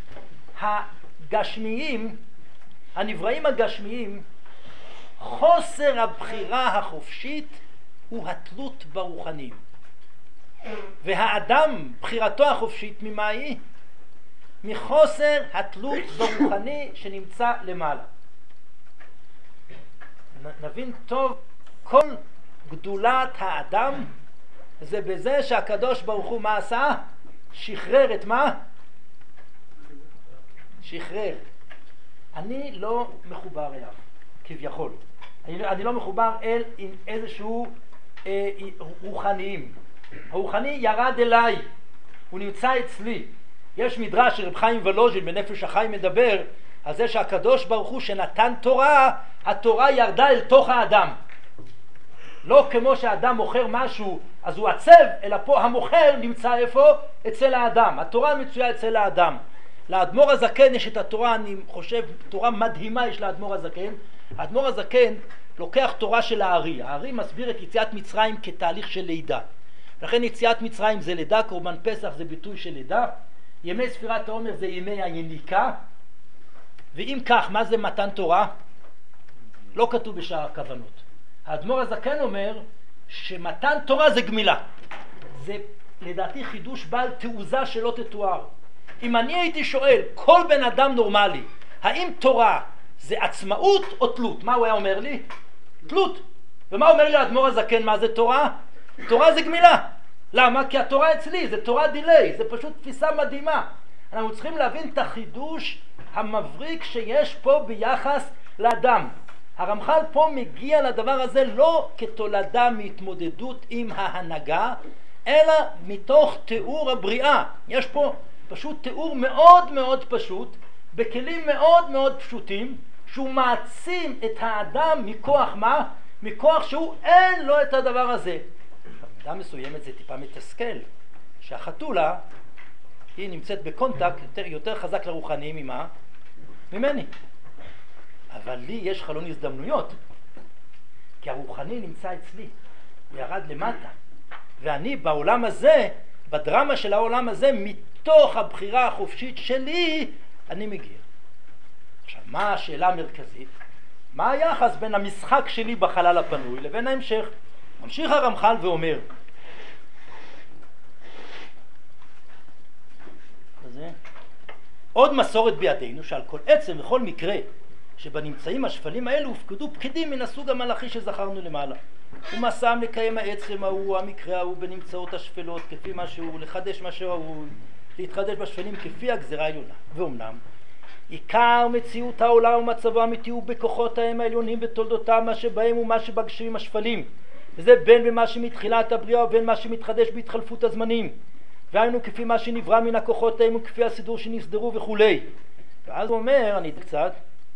הגשמיים, הנבראים הגשמיים, חוסר הבחירה החופשית הוא התלות ברוחניים. והאדם, בחירתו החופשית ממה היא? מחוסר התלות ברוחני שנמצא למעלה. נבין טוב, כל גדולת האדם זה בזה שהקדוש ברוך הוא מה עשה? שחרר את מה? שחרר. אני לא מחובר אליו, כביכול. אני, אני לא מחובר אל עם איזשהו אה, רוחניים. הרוחני ירד אליי, הוא נמצא אצלי. יש מדרש של רב חיים ולוז'ין בנפש החיים מדבר על זה שהקדוש ברוך הוא שנתן תורה, התורה ירדה אל תוך האדם. לא כמו שהאדם מוכר משהו אז הוא עצב, אלא פה המוכר נמצא איפה? אצל האדם. התורה מצויה אצל האדם. לאדמו"ר הזקן יש את התורה, אני חושב, תורה מדהימה יש לאדמו"ר הזקן. האדמו"ר הזקן לוקח תורה של הארי. הארי מסביר את יציאת מצרים כתהליך של לידה. לכן יציאת מצרים זה לידה, קורבן פסח זה ביטוי של לידה. ימי ספירת העומר זה ימי היניקה. ואם כך, מה זה מתן תורה? לא כתוב בשאר הכוונות. האדמו"ר הזקן אומר שמתן תורה זה גמילה. זה לדעתי חידוש בעל תעוזה שלא תתואר. אם אני הייתי שואל כל בן אדם נורמלי, האם תורה זה עצמאות או תלות? מה הוא היה אומר לי? תלות. ומה אומר לי האדמו"ר הזקן מה זה תורה? תורה זה גמילה. למה? כי התורה אצלי, זה תורה דילי, זה פשוט תפיסה מדהימה. אנחנו צריכים להבין את החידוש המבריק שיש פה ביחס לאדם. הרמח"ל פה מגיע לדבר הזה לא כתולדה מהתמודדות עם ההנהגה, אלא מתוך תיאור הבריאה. יש פה פשוט תיאור מאוד מאוד פשוט, בכלים מאוד מאוד פשוטים, שהוא מעצים את האדם מכוח מה? מכוח שהוא אין לו את הדבר הזה. במידה מסוימת זה טיפה מתסכל, שהחתולה היא נמצאת בקונטקט יותר, יותר חזק לרוחני ממה? ממני. אבל לי יש חלון הזדמנויות, כי הרוחני נמצא אצלי, הוא ירד למטה. ואני בעולם הזה, בדרמה של העולם הזה, מתוך הבחירה החופשית שלי, אני מגיע. עכשיו, מה השאלה המרכזית? מה היחס בין המשחק שלי בחלל הפנוי לבין ההמשך? ממשיך הרמח"ל ואומר, כזה, עוד מסורת בידינו שעל כל עצם וכל מקרה שבנמצאים השפלים האלו הופקדו פקידים מן הסוג המלאכי שזכרנו למעלה. ומסעם לקיים העצם ההוא, המקרה ההוא בנמצאות השפלות כפי מה שהוא, לחדש מה שראוי, להתחדש בשפלים כפי הגזרה העליונה. ואומנם עיקר מציאות העולם ומצבו האמיתי הוא בכוחות ההם העליונים בתולדותם, מה שבהם ומה שבגשמים השפלים, וזה בין במה שמתחילת הבריאה ובין מה שמתחדש בהתחלפות הזמנים, והיינו כפי מה שנברא מן הכוחות ההם וכפי הסידור שנסדרו וכולי. ואז הוא אומר, אני קצת,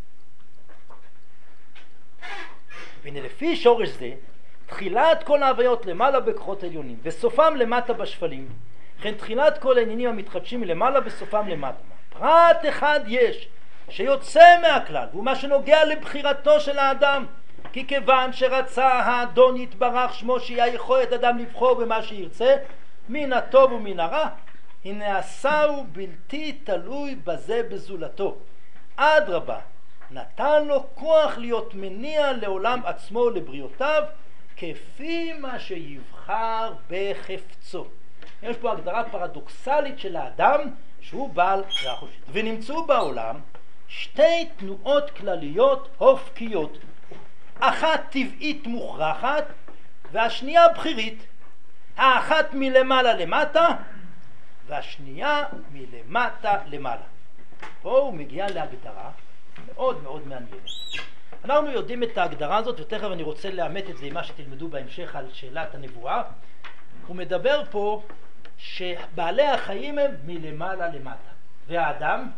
והנה לפי שורש זה תחילת כל ההוויות למעלה בכוחות העליונים וסופם למטה בשפלים, לכן תחילת כל העניינים המתחדשים מלמעלה וסופם למטה. פרט אחד יש שיוצא מהכלל, והוא מה שנוגע לבחירתו של האדם, כי כיוון שרצה האדון יתברך שמו שיהיה יכולת אדם לבחור במה שירצה מן הטוב ומן הרע, הנה עשהו בלתי תלוי בזה בזולתו. אדרבה, נתן לו כוח להיות מניע לעולם עצמו לבריאותיו כפי מה שיבחר בחפצו. יש פה הגדרה פרדוקסלית של האדם שהוא בעל בחירה חופשית. ונמצאו בעולם שתי תנועות כלליות הופקיות, אחת טבעית מוכרחת והשנייה בחירית. האחת מלמעלה למטה והשנייה מלמטה למעלה. פה הוא מגיע להגדרה מאוד מאוד מעניינת. אנחנו יודעים את ההגדרה הזאת, ותכף אני רוצה לאמת את זה עם מה שתלמדו בהמשך על שאלת הנבואה. הוא מדבר פה שבעלי החיים הם מלמעלה למטה, והאדם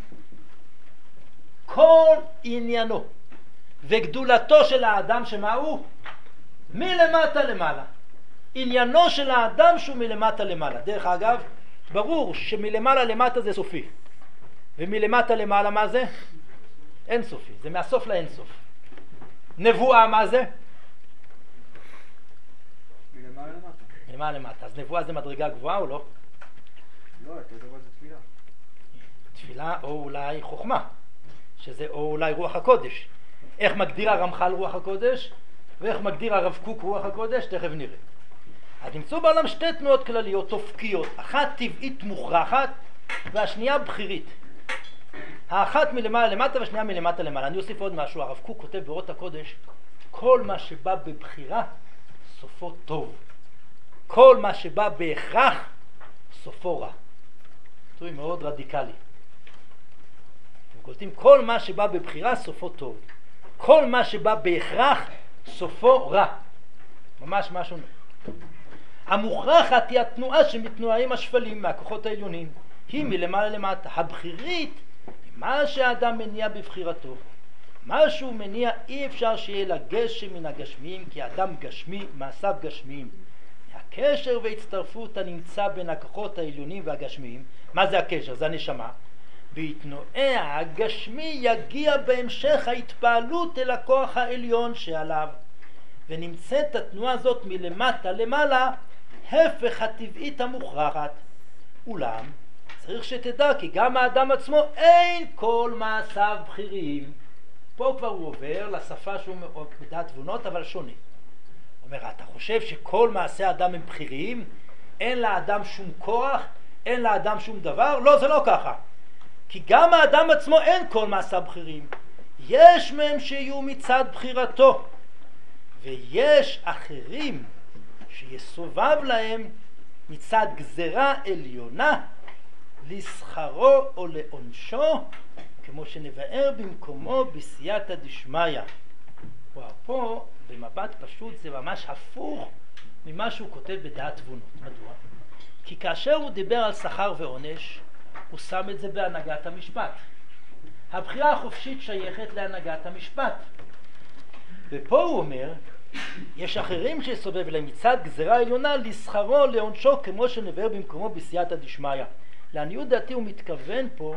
כל עניינו וגדולתו של האדם שמה הוא? מלמטה למעלה. עניינו של האדם שהוא מלמטה למעלה. דרך אגב, ברור שמלמעלה למטה זה סופי, ומלמטה למעלה מה זה? אין סופי, זה מהסוף לאין סוף. נבואה מה זה? מלמעלה למטה. מלמעלה למטה. אז נבואה זה מדרגה גבוהה או לא? לא, אתה יודע מה זה תפילה. תפילה או אולי חוכמה, שזה או אולי רוח הקודש. איך מגדיר הרמח"ל רוח הקודש ואיך מגדיר הרב קוק רוח הקודש, תכף נראה. אז נמצאו בעולם שתי תנועות כלליות אופקיות, אחת טבעית מוכרחת והשנייה בחירית. האחת מלמעלה למטה והשנייה מלמטה למעלה. אני אוסיף עוד משהו, הרב קוק כותב באורות הקודש, כל מה שבא בבחירה סופו טוב, כל מה שבא בהכרח סופו רע. זה מאוד רדיקלי. אתם קולטים, כל מה שבא בבחירה סופו טוב, כל מה שבא בהכרח סופו רע. ממש משהו. המוכרחת היא התנועה שמתנועים השפלים מהכוחות העליונים, היא מלמעלה למטה. הבחירית היא מה שהאדם מניע בבחירתו. מה שהוא מניע אי אפשר שיהיה לגשם מן הגשמיים, כי האדם גשמי, מעשיו גשמיים. הקשר והצטרפות הנמצא בין הכוחות העליונים והגשמיים, מה זה הקשר? זה הנשמה. בהתנועע הגשמי יגיע בהמשך ההתפעלות אל הכוח העליון שעליו, ונמצאת התנועה הזאת מלמטה למעלה, הפך הטבעית המוכרחת. אולם צריך שתדע כי גם האדם עצמו אין כל מעשיו בחיריים. פה כבר הוא עובר לשפה שהוא מדעת תבונות אבל שונה. הוא אומר, אתה חושב שכל מעשי האדם הם בחיריים? אין לאדם שום כוח? אין לאדם שום דבר? לא, זה לא ככה. כי גם האדם עצמו אין כל מעשיו בחיריים. יש מהם שיהיו מצד בחירתו, ויש אחרים שיסובב להם מצד גזרה עליונה לשכרו או לעונשו, כמו שנבאר במקומו בסייעתא דשמיא. וואו, פה במבט פשוט זה ממש הפוך ממה שהוא כותב בדעת תבונות. מדוע? כי כאשר הוא דיבר על שכר ועונש, הוא שם את זה בהנהגת המשפט. הבחירה החופשית שייכת להנהגת המשפט. ופה הוא אומר, יש אחרים שסובב להם מצד גזרה עליונה לשכרו לעונשו, כמו שנבאר במקומו בסייעתא דשמיא. לעניות דעתי הוא מתכוון פה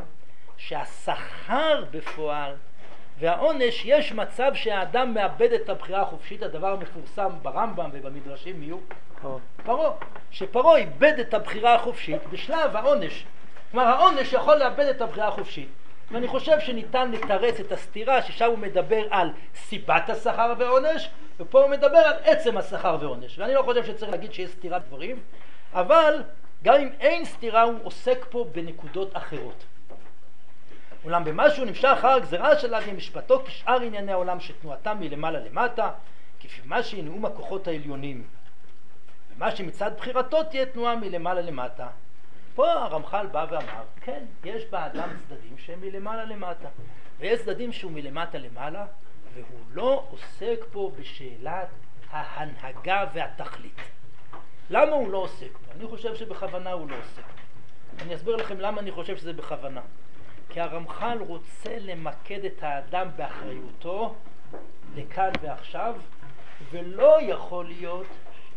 שהשכר בפועל והעונש, יש מצב שהאדם מאבד את הבחירה החופשית. הדבר המפורסם ברמב"ם ובמדרשים מיהו? פרעה. שפרעה איבד את הבחירה החופשית בשלב העונש. כלומר, העונש יכול לאבד את הבחירה החופשית. ואני חושב שניתן לתרץ את הסתירה, ששם הוא מדבר על סיבת השכר ועונש, ופה הוא מדבר על עצם השכר ועונש. ואני לא חושב שצריך להגיד שיש סתירה דברים, אבל גם אם אין סתירה, הוא עוסק פה בנקודות אחרות. אולם במה שהוא נמשך אחר הגזרה שלה ומשפטו כשאר ענייני העולם שתנועתם מלמעלה למטה, כפי מה שינאום הכוחות העליונים. ומה שמצד בחירתו תהיה תנועה מלמעלה למטה. פה הרמח"ל בא ואמר, כן, יש באדם צדדים שהם מלמעלה למטה, ויש צדדים שהוא מלמטה למעלה, והוא לא עוסק פה בשאלת ההנהגה והתכלית. למה הוא לא עוסק פה? אני חושב שבכוונה הוא לא עוסק. אני אסביר לכם למה אני חושב שזה בכוונה. כי הרמח"ל רוצה למקד את האדם באחריותו לכאן ועכשיו, ולא יכול להיות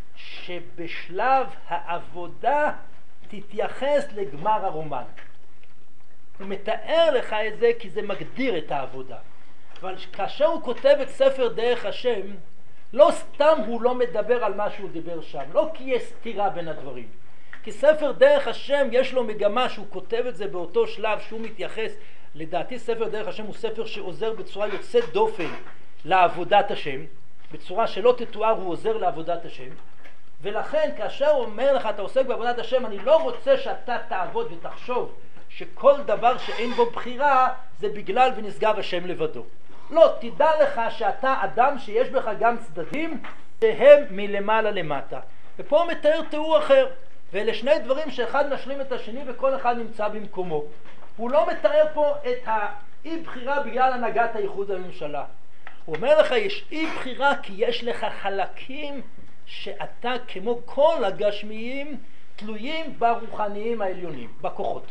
שבשלב העבודה תתייחס לגמר הרומן. הוא מתאר לך את זה כי זה מגדיר את העבודה. אבל כאשר הוא כותב את ספר דרך השם, לא סתם הוא לא מדבר על מה שהוא דיבר שם, לא כי יש סתירה בין הדברים. כי ספר דרך השם יש לו מגמה שהוא כותב את זה באותו שלב שהוא מתייחס. לדעתי ספר דרך השם הוא ספר שעוזר בצורה יוצאת דופן לעבודת השם, בצורה שלא תתואר הוא עוזר לעבודת השם. ולכן כאשר הוא אומר לך אתה עוסק בעבודת השם, אני לא רוצה שאתה תעבוד ותחשוב שכל דבר שאין בו בחירה זה בגלל ונשגב השם לבדו. לא, תדע לך שאתה אדם שיש בך גם צדדים שהם מלמעלה למטה. ופה הוא מתאר תיאור אחר, ואלה שני דברים שאחד משלים את השני וכל אחד נמצא במקומו. הוא לא מתאר פה את האי בחירה בגלל הנהגת הייחוד הממשלה. הוא אומר לך יש אי בחירה כי יש לך חלקים שאתה כמו כל הגשמיים תלויים ברוחניים העליונים, בכוחות.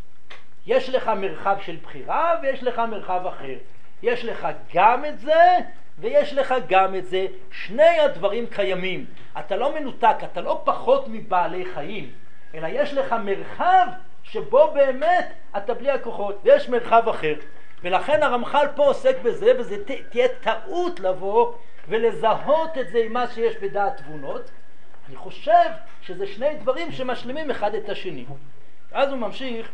יש לך מרחב של בחירה ויש לך מרחב אחר. יש לך גם את זה ויש לך גם את זה. שני הדברים קיימים. אתה לא מנותק, אתה לא פחות מבעלי חיים, אלא יש לך מרחב שבו באמת אתה בלי הכוחות, ויש מרחב אחר. ולכן הרמח"ל פה עוסק בזה, וזה ת, תהיה טעות לבוא ולזהות את זה עם מה שיש בדעת תבונות. אני חושב שזה שני דברים שמשלימים אחד את השני. אז הוא ממשיך,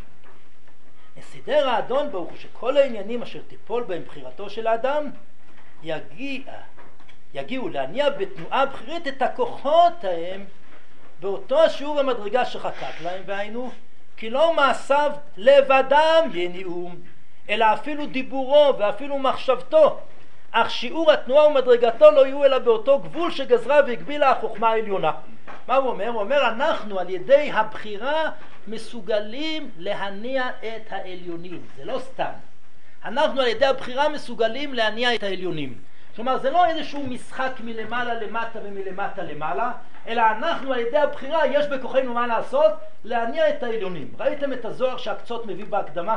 נסידר האדון ברוך הוא שכל העניינים אשר תיפול בהם בחירתו של האדם יגיע, יגיעו להניע בתנועה בחירית את הכוחות ההם באותו השיעור המדרגה שחקק להם, והיינו כי לא מעשיו לבדם יניעום, אלא אפילו דיבורו ואפילו מחשבתו, אך שיעור התנועה ומדרגתו לא יהיו אלא באותו גבול שגזרה והגבילה החוכמה העליונה. מה הוא אומר? הוא אומר אנחנו על ידי הבחירה מסוגלים להניע את העליונים. זה לא סתם. אנחנו על ידי הבחירה מסוגלים להניע את העליונים. כלומר זה לא איזשהו משחק מלמעלה למטה ומלמטה למעלה, אלא אנחנו על ידי הבחירה יש בכוחנו מה לעשות? להניע את העליונים. ראיתם את הזוהר שהקצות מביא בהקדמה?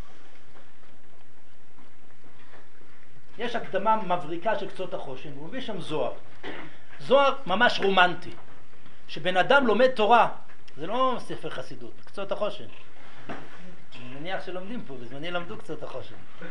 יש הקדמה מבריקה של קצות החושן, הוא מביא שם זוהר. זוהר ממש רומנטי. שבן אדם לומד תורה, זה לא ספר חסידות, קצות החושן. אני מניח שלומדים פה, בזמני למדו קצות החושן.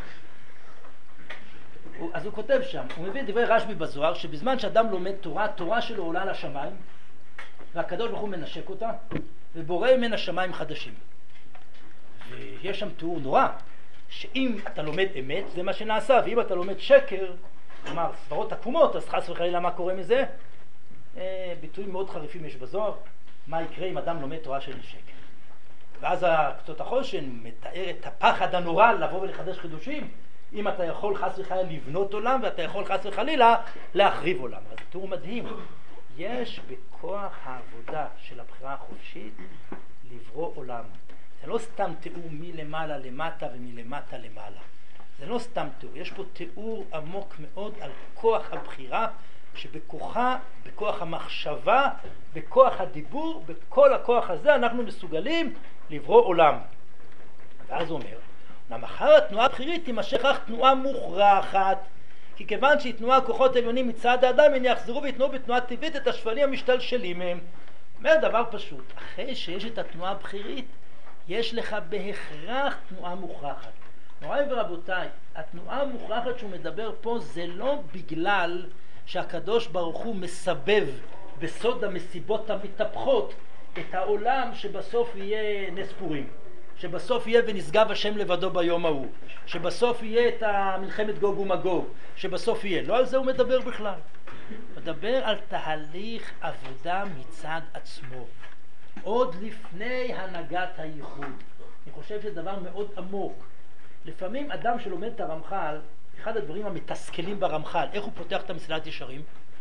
אז הוא כותב שם, הוא מביא דברי רשב"י בזוהר, שבזמן שאדם לומד תורה, תורה שלו עולה לשמיים, והקדוש ברוך הוא מנשק אותה, ובורא ממנה שמיים חדשים. ויש שם תיאור נורא, שאם אתה לומד אמת, זה מה שנעשה, ואם אתה לומד שקר, כלומר, סברות עקומות, אז חס וחלילה מה קורה מזה? אה, ביטויים מאוד חריפים יש בזוהר, מה יקרה אם אדם לומד תורה של שקר. ואז קצות החושן מתאר את הפחד הנורא לבוא ולחדש חידושים, אם אתה יכול חס וחלילה לבנות עולם, ואתה יכול חס וחלילה להחריב עולם. אז תיאור מדהים. יש בכוח העבודה של הבחירה החופשית לברוא עולם. זה לא סתם תיאור מלמעלה למטה ומלמטה למעלה. זה לא סתם תיאור, יש פה תיאור עמוק מאוד על כוח הבחירה, שבכוחה, בכוח המחשבה, בכוח הדיבור, בכל הכוח הזה אנחנו מסוגלים לברוא עולם. ואז הוא אומר, למחר התנועה הבחירית תימשך אך תנועה מוכרחת, כי כיוון שהיא תנועה כוחות עליונים מצד האדם, הנה יחזרו ויתנועו בתנועה טבעית את השפלים המשתלשלים מהם. אומר דבר פשוט, אחרי שיש את התנועה הבחירית, יש לך בהכרח תנועה מוכרחת. מוריי ורבותיי, התנועה המוכרחת שהוא מדבר פה זה לא בגלל שהקדוש ברוך הוא מסבב בסוד המסיבות המתהפכות את העולם שבסוף יהיה נס פורים, שבסוף יהיה ונשגב השם לבדו ביום ההוא, שבסוף יהיה את המלחמת גוג ומגוג, שבסוף יהיה. לא על זה הוא מדבר בכלל. הוא מדבר על תהליך עבודה מצד עצמו, עוד לפני הנהגת הייחוד. אני חושב שזה דבר מאוד עמוק. לפעמים אדם שלומד את הרמח"ל, אחד הדברים המתסכלים ברמח"ל, איך הוא פותח את המסילת ישרים?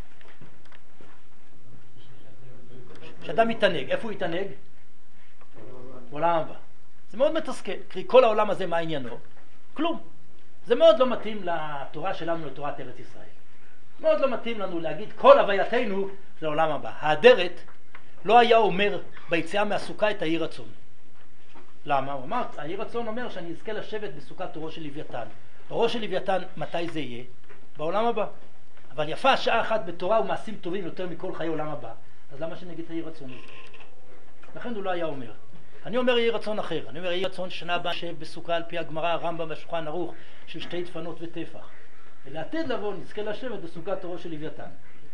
כשאדם מתענג, איפה הוא יתענג? בעולם הבא. זה מאוד מתסכל, כי כל העולם הזה מה עניינו? כלום. זה מאוד לא מתאים לתורה שלנו, לתורת ארץ ישראל. מאוד לא מתאים לנו להגיד כל הווייתנו זה העולם הבא. האדרת לא היה אומר ביציאה מהסוכה את האי רצון. למה? הוא אמר, האי רצון אומר שאני אזכה לשבת בסוכת אורו של לוויתן. אורו של לוויתן, מתי זה יהיה? בעולם הבא. אבל יפה שעה אחת בתורה ומעשים טובים יותר מכל חיי עולם הבא. אז למה שנגיד את האי רצון הזה? לכן הוא לא היה אומר. אני אומר יהי רצון אחר, אני אומר יהי רצון שנה הבאה שבסוכה על פי הגמרא, הרמב"ם והשולחן ערוך של שתי דפנות וטפח. ולעתיד לבוא נזכה לשבת בסוכת אורו של לוויתן.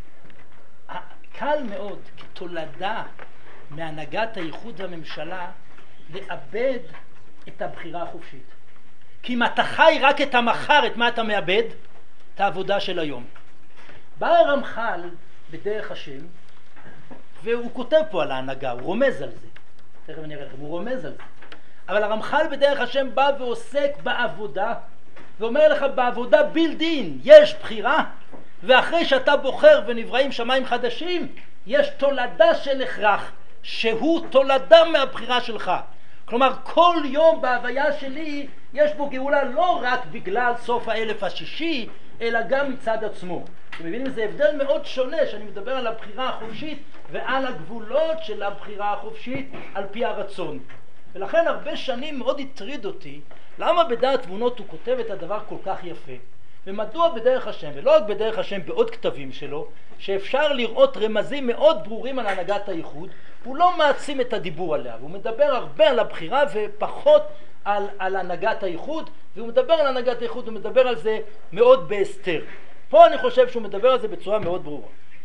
קל מאוד כתולדה מהנהגת הייחוד והממשלה לאבד את הבחירה החופשית. כי אם אתה חי רק את המחר, את מה אתה מאבד? את העבודה של היום. בא הרמח"ל בדרך השם, והוא כותב פה על ההנהגה, הוא רומז על זה. תכף אני אראה לכם, הוא רומז על זה. אבל הרמח"ל בדרך השם בא ועוסק בעבודה, ואומר לך בעבודה בילדין, יש בחירה, ואחרי שאתה בוחר ונבראים שמיים חדשים, יש תולדה של הכרח, שהוא תולדה מהבחירה שלך. כלומר, כל יום בהוויה שלי יש בו גאולה לא רק בגלל סוף האלף השישי, אלא גם מצד עצמו. אתם מבינים? זה הבדל מאוד שונה שאני מדבר על הבחירה החופשית ועל הגבולות של הבחירה החופשית על פי הרצון. ולכן הרבה שנים מאוד הטריד אותי למה בדעת תבונות הוא כותב את הדבר כל כך יפה. ומדוע בדרך השם, ולא רק בדרך השם, בעוד כתבים שלו, שאפשר לראות רמזים מאוד ברורים על הנהגת הייחוד, הוא לא מעצים את הדיבור עליה, והוא מדבר הרבה על הבחירה ופחות על, על הנהגת הייחוד, והוא מדבר על הנהגת הייחוד, הוא מדבר על זה מאוד בהסתר. פה אני חושב שהוא מדבר על זה בצורה מאוד ברורה.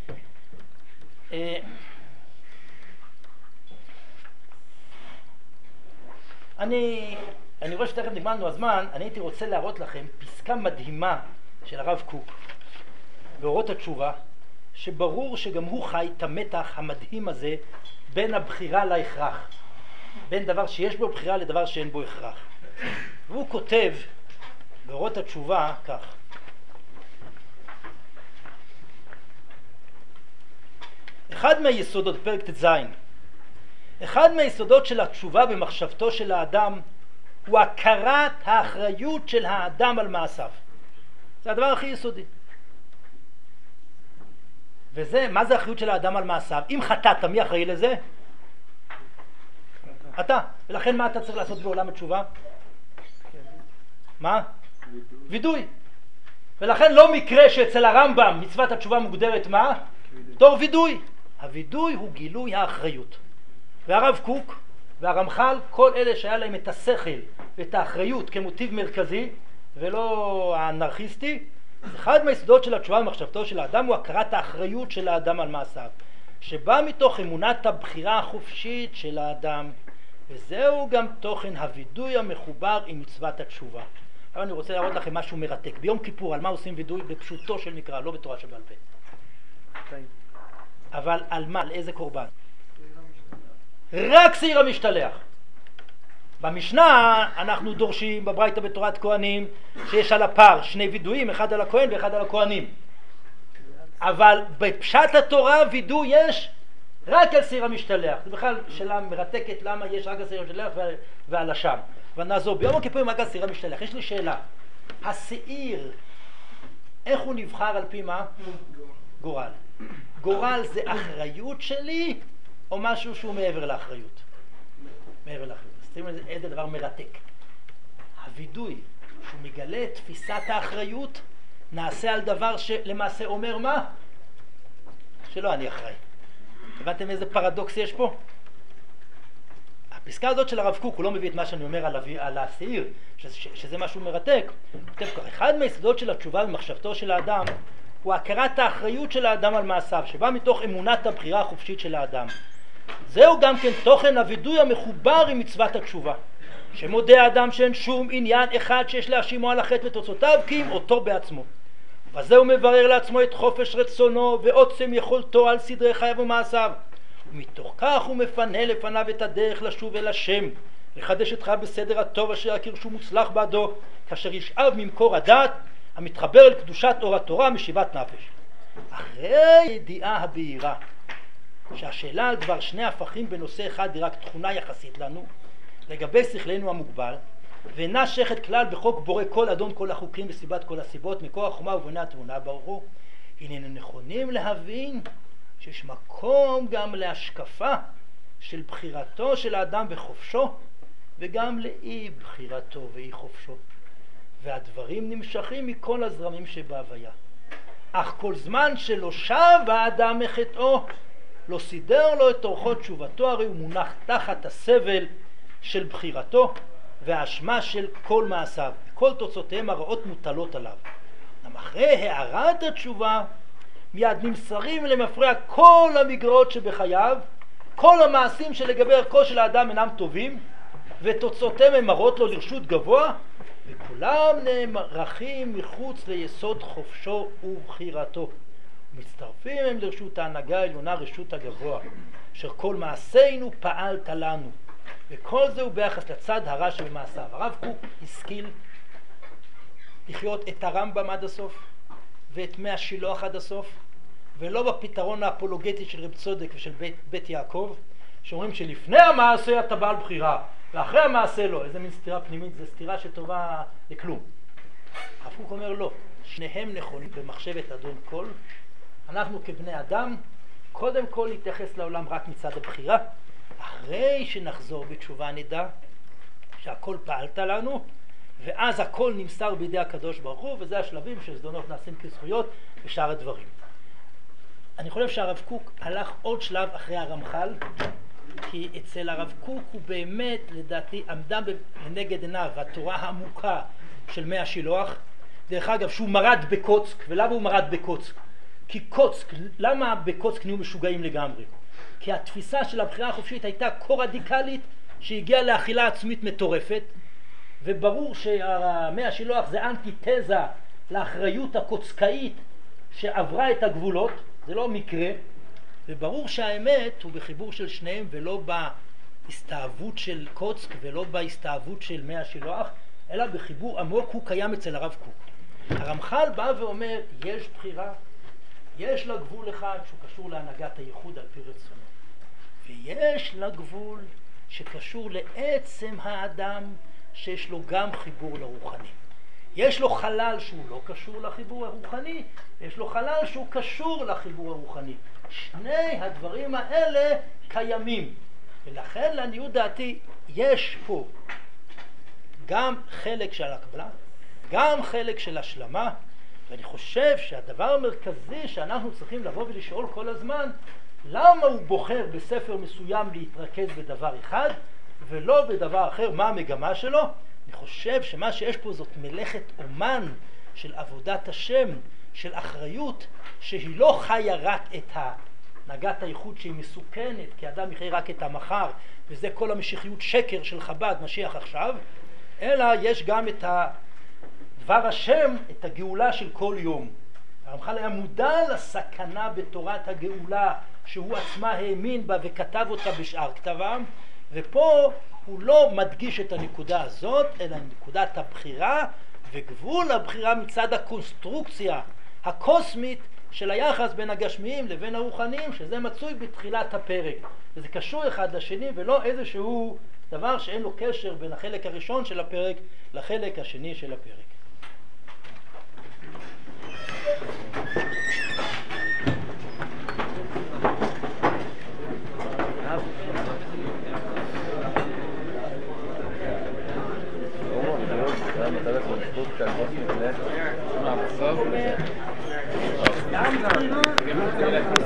אני, אני רואה שתכף נגמר לנו הזמן, אני הייתי רוצה להראות לכם פסקה מדהימה של הרב קוק באורות התשובה, שברור שגם הוא חי את המתח המדהים הזה בין הבחירה להכרח, בין דבר שיש בו בחירה לדבר שאין בו הכרח. והוא כותב באורות התשובה כך: אחד מהיסודות, פרק ט"ז, אחד מהיסודות של התשובה במחשבתו של האדם הוא הכרת האחריות של האדם על מעשיו. זה הדבר הכי יסודי. וזה, מה זה האחריות של האדם על מעשיו? אם חטאת, מי אחראי לזה? אתה. ולכן מה אתה צריך לעשות בעולם התשובה? מה? וידוי. ולכן לא מקרה שאצל הרמב"ם מצוות התשובה מוגדרת מה? תור וידוי. הוידוי הוא גילוי האחריות. והרב קוק והרמח"ל, כל אלה שהיה להם את השכל ואת האחריות כמוטיב מרכזי ולא האנרכיסטי, אחד מהיסודות של התשובה במחשבתו של האדם הוא הכרת האחריות של האדם על מעשיו, שבא מתוך אמונת הבחירה החופשית של האדם, וזהו גם תוכן הוידוי המחובר עם מצוות התשובה. עכשיו אני רוצה להראות לכם משהו מרתק. ביום כיפור, על מה עושים וידוי? בפשוטו של מקרא, לא בתורה שבעל פה. אבל על מה? על איזה קורבן? רק שעיר המשתלח. במשנה אנחנו דורשים בברייתא בתורת כהנים שיש על הפר שני וידויים, אחד על הכהן ואחד על הכהנים. אבל בפשט התורה וידוי יש רק על שעיר המשתלח. זה בכלל שאלה מרתקת למה יש רק על שעיר המשתלח ועל השם. ונעזור, ביום הכיפורים רק על שעיר המשתלח. יש לי שאלה, השעיר, איך הוא נבחר על פי מה? גורל. גורל זה אחריות שלי או משהו שהוא מעבר לאחריות? מעבר לאחריות. אז תראו איזה דבר מרתק. הוידוי שהוא מגלה את תפיסת האחריות נעשה על דבר שלמעשה אומר מה? שלא אני אחראי. הבנתם איזה פרדוקס יש פה? הפסקה הזאת של הרב קוק, הוא לא מביא את מה שאני אומר על, על השעיר, שזה, שזה משהו מרתק. אחד מהיסודות של התשובה במחשבתו של האדם הוא הכרת האחריות של האדם על מעשיו, שבא מתוך אמונת הבחירה החופשית של האדם. זהו גם כן תוכן הוידוי המחובר עם מצוות התשובה, שמודה האדם שאין שום עניין אחד שיש להאשימו על החטא ותוצאותיו כי אם אותו בעצמו. וזה הוא מברר לעצמו את חופש רצונו ועוצם יכולתו על סדרי חייו ומעשיו, ומתוך כך הוא מפנה לפניו את הדרך לשוב אל השם, לחדש את חייו בסדר הטוב אשר יכיר שהוא מוצלח בעדו, כאשר ישאב ממקור הדעת המתחבר אל קדושת אור התורה משיבת נפש. אחרי ידיעה הבהירה שהשאלה על דבר שני הפכים בנושא אחד היא רק תכונה יחסית לנו לגבי שכלנו המוגבל, ואינה שייכת כלל בחוק בורא כל אדון כל החוקים וסיבת כל הסיבות מכוח החומה ובונה התמונה ברוך הוא, הננו נכונים להבין שיש מקום גם להשקפה של בחירתו של האדם בחופשו וגם לאי בחירתו ואי חופשו, והדברים נמשכים מכל הזרמים שבהוויה. אך כל זמן שלא שב האדם מחטאו, לא סידר לו את אורחות תשובתו, הרי הוא מונח תחת הסבל של בחירתו והאשמה של כל מעשיו, כל תוצאותיהם הרעות מוטלות עליו. אחרי הערת התשובה מיד נמסרים למפרע כל המגרעות שבחייו, כל המעשים שלגבי ערכו של האדם אינם טובים ותוצאותיהם הם מראות לו לרשות גבוה, וכולם נערכים מחוץ ליסוד חופשו ובחירתו, ומצטרפים הם לרשות ההנהגה העליונה, רשות הגבוה, אשר כל מעשינו פעלת לנו, וכל זה הוא ביחס לצד הרע שבמעשיו. הרב קוק השכיל לחיות את הרמב"ם עד הסוף ואת מי השילוח עד הסוף, ולא בפתרון האפולוגטי של רב צודק ושל בית, בית יעקב, שאומרים שלפני המעשה אתה בעל בחירה ואחרי המעשה לא. איזה מין סתירה פנימית, זה סתירה שטובה לכלום. הרב קוק אומר לא, שניהם נכונים במחשבת אדון כל. אנחנו כבני אדם קודם כל נתייחס לעולם רק מצד הבחירה, אחרי שנחזור בתשובה נדע שהכל פעלת לנו, ואז הכל נמסר בידי הקדוש ברוך הוא, וזה השלבים של זדונות נעשים כזכויות ושאר הדברים. אני חושב שהרב קוק הלך עוד שלב אחרי הרמח"ל, כי אצל הרב קוק הוא באמת לדעתי עמדה לנגד עיניו התורה העמוקה של מי השילוח. דרך אגב שהוא מרד בקוצק, ולמה הוא מרד בקוצק? כי קוצק, למה בקוצק נהיו משוגעים לגמרי? כי התפיסה של הבחירה החופשית הייתה כה רדיקלית שהגיעה לאכילה עצמית מטורפת, וברור שמי השילוח זה אנטיתזה לאחריות הקוצקאית שעברה את הגבולות, זה לא מקרה, וברור שהאמת הוא בחיבור של שניהם ולא בהסתאבות של קוצק ולא בהסתאבות של מי השילוח, אלא בחיבור עמוק הוא קיים אצל הרב קוק. הרמח"ל בא ואומר יש בחירה, יש לה גבול אחד שהוא קשור להנהגת הייחוד על פי רצונו, ויש לה גבול שקשור לעצם האדם שיש לו גם חיבור לרוחני. יש לו חלל שהוא לא קשור לחיבור הרוחני, יש לו חלל שהוא קשור לחיבור הרוחני. שני הדברים האלה קיימים, ולכן לעניות דעתי יש פה גם חלק של הקבלה, גם חלק של השלמה, ואני חושב שהדבר המרכזי שאנחנו צריכים לבוא ולשאול כל הזמן, למה הוא בוחר בספר מסוים להתרכז בדבר אחד ולא בדבר אחר, מה המגמה שלו? אני חושב שמה שיש פה זאת מלאכת אומן של עבודת השם, של אחריות, שהיא לא חיה רק את הנהגת הייחוד שהיא מסוכנת, כי אדם יחיה רק את המחר, וזה כל המשיחיות שקר של חב"ד, משיח עכשיו, אלא יש גם את דבר השם, את הגאולה של כל יום. הרמח"ל היה מודע לסכנה בתורת הגאולה שהוא עצמה האמין בה וכתב אותה בשאר כתביו, ופה הוא לא מדגיש את הנקודה הזאת, אלא נקודת הבחירה וגבול הבחירה מצד הקונסטרוקציה הקוסמית של היחס בין הגשמיים לבין הרוחניים, שזה מצוי בתחילת הפרק. וזה קשור אחד לשני ולא איזשהו דבר שאין לו קשר בין החלק הראשון של הפרק לחלק השני של הפרק. Gracias.